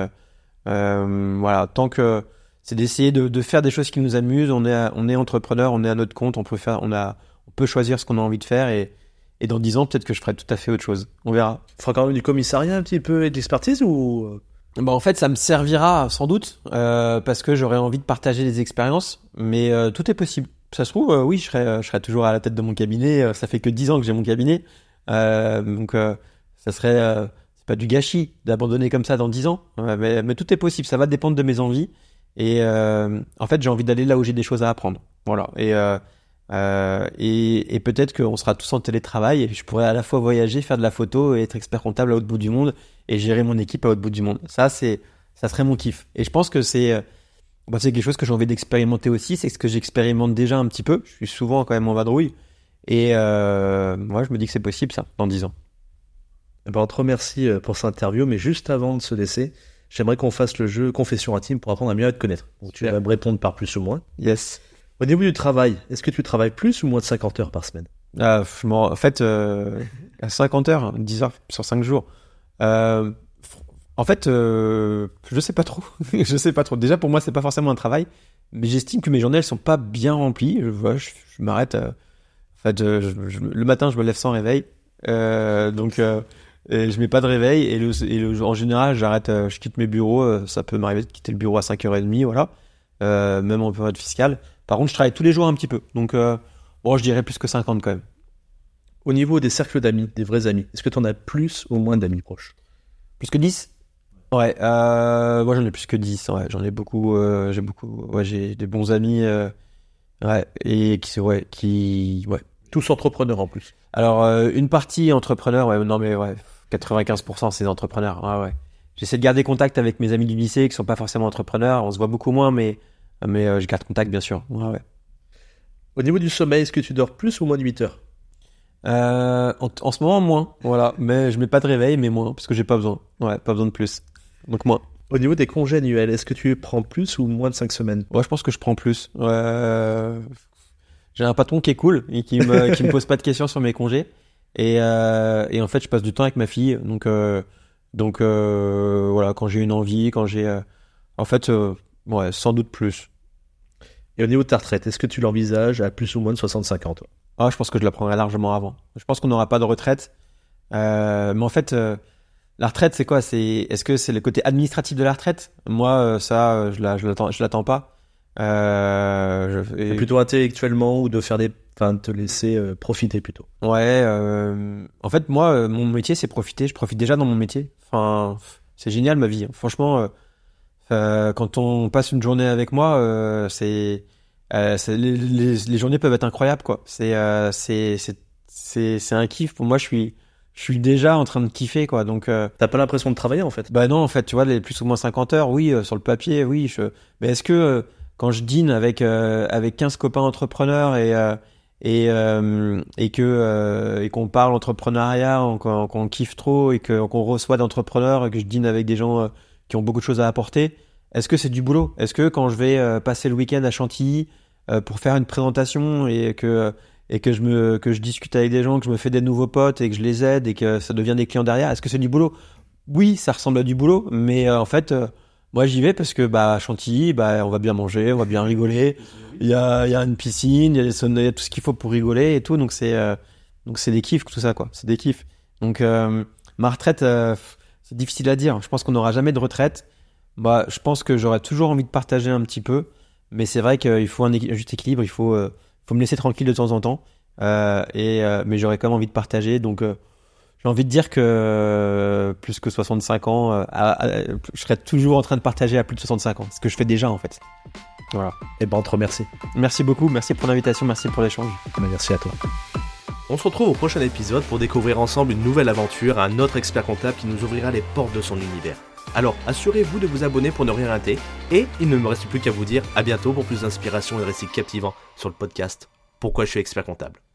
Voilà, tant que c'est d'essayer de faire des choses qui nous amusent. On est entrepreneur, on est à notre compte, on peut choisir ce qu'on a envie de faire et dans 10 ans peut-être que je ferai tout à fait autre chose. On verra. Tu feras quand même du commissariat un petit peu et de l'expertise ou? En fait, ça me servira sans doute parce que j'aurais envie de partager des expériences, mais tout est possible. Ça se trouve, oui, je serais toujours à la tête de mon cabinet. Ça fait que 10 ans que j'ai mon cabinet. Donc, ça serait... c'est pas du gâchis d'abandonner comme ça dans 10 ans. Mais tout est possible. Ça va dépendre de mes envies. Et en fait, j'ai envie d'aller là où j'ai des choses à apprendre. Voilà. Et peut-être qu'on sera tous en télétravail et je pourrais à la fois voyager, faire de la photo et être expert comptable à l'autre bout du monde et gérer mon équipe à l'autre bout du monde. Ça serait mon kiff. Et je pense que c'est quelque chose que j'ai envie d'expérimenter aussi. C'est ce que j'expérimente déjà un petit peu. Je suis souvent quand même en vadrouille. Et moi, je me dis que c'est possible ça, dans 10 ans. On te remercie pour cette interview, mais juste avant de se laisser, j'aimerais qu'on fasse le jeu Confession intime pour apprendre à mieux à te connaître. Donc, tu vas me répondre par plus ou moins. Yes. Au niveau du travail, est-ce que tu travailles plus ou moins de 50 heures par semaine? En fait, à 50 heures, 10 heures sur 5 jours. En fait, je sais pas trop. Je sais pas trop. Déjà, pour moi, c'est pas forcément un travail, mais j'estime que mes journées, elles sont pas bien remplies. Je m'arrête. En fait, le matin, je me lève sans réveil. Et je mets pas de réveil. Et en général, je quitte mes bureaux. Ça peut m'arriver de quitter le bureau à 5h30, voilà. Même en période fiscale. Par contre, je travaille tous les jours un petit peu. Donc, je dirais plus que 50 quand même. Au niveau des cercles d'amis, des vrais amis, est-ce que tu en as plus ou moins d'amis proches? Plus que 10? Ouais, moi j'en ai plus que 10. Ouais, j'en ai beaucoup. J'ai des bons amis. Et qui. Tous entrepreneurs en plus. Alors, une partie entrepreneur, ouais, non mais ouais, 95% c'est des entrepreneurs. Ouais. J'essaie de garder contact avec mes amis du lycée qui sont pas forcément entrepreneurs. On se voit beaucoup moins, mais je garde contact, bien sûr. Ouais. Au niveau du sommeil, est-ce que tu dors plus ou moins de 8 heures? En ce moment, moins. Voilà. Mais je mets pas de réveil, mais moins, parce que j'ai pas besoin. Ouais, pas besoin de plus. Donc, moins. Au niveau des congés annuels, est-ce que tu prends plus ou moins de 5 semaines? Ouais, je pense que je prends plus. J'ai un patron qui est cool et qui me pose pas de questions sur mes congés. Et en fait, je passe du temps avec ma fille. Donc, voilà, quand j'ai une envie, en fait, sans doute plus. Et au niveau de ta retraite, est-ce que tu l'envisages à plus ou moins de 65 ans, toi? Je pense que je la prendrai largement avant. Je pense qu'on n'aura pas de retraite. Mais en fait, la retraite, c'est quoi? Est-ce que c'est le côté administratif de la retraite? Moi, ça, je l'attends pas. Plutôt intellectuellement ou de te laisser profiter plutôt. Ouais. En fait, moi, mon métier, c'est profiter. Je profite déjà dans mon métier. Enfin, c'est génial ma vie. Franchement, quand on passe une journée avec moi, les journées peuvent être incroyables, quoi. C'est un kiff. Pour moi, je suis déjà en train de kiffer, quoi. Donc, t'as pas l'impression de travailler, en fait? Bah non, en fait, tu vois, les plus ou moins 50 heures, oui, sur le papier, oui. Mais est-ce que quand je dîne avec 15 copains entrepreneurs et qu'on parle entrepreneuriat, qu'on kiffe trop et qu'on reçoit d'entrepreneurs et que je dîne avec des gens qui ont beaucoup de choses à apporter, est-ce que c'est du boulot? Est-ce que quand je vais passer le week-end à Chantilly pour faire une présentation et que je discute avec des gens, que je me fais des nouveaux potes et que je les aide et que ça devient des clients derrière, est-ce que c'est du boulot? Oui, ça ressemble à du boulot, mais en fait, moi j'y vais parce que à Chantilly, on va bien manger, on va bien rigoler. Il y a une piscine, il y a tout ce qu'il faut pour rigoler et tout, donc c'est des kiffs, tout ça, quoi. C'est des kiffs. Donc ma retraite, c'est difficile à dire. Je pense qu'on n'aura jamais de retraite. Je pense que j'aurais toujours envie de partager un petit peu, mais c'est vrai qu'il faut un juste équilibre. Il faut me laisser tranquille de temps en temps, mais j'aurais quand même envie de partager. Donc j'ai envie de dire que plus que 65 ans, je serais toujours en train de partager à plus de 65 ans, ce que je fais déjà en fait. Voilà. Et on te remercie. Merci beaucoup, merci pour l'invitation, merci pour l'échange. Merci à toi. On se retrouve au prochain épisode pour découvrir ensemble une nouvelle aventure, un autre expert comptable qui nous ouvrira les portes de son univers. Alors, assurez-vous de vous abonner pour ne rien rater, et il ne me reste plus qu'à vous dire à bientôt pour plus d'inspiration et de récits captivants sur le podcast Pourquoi je suis expert comptable.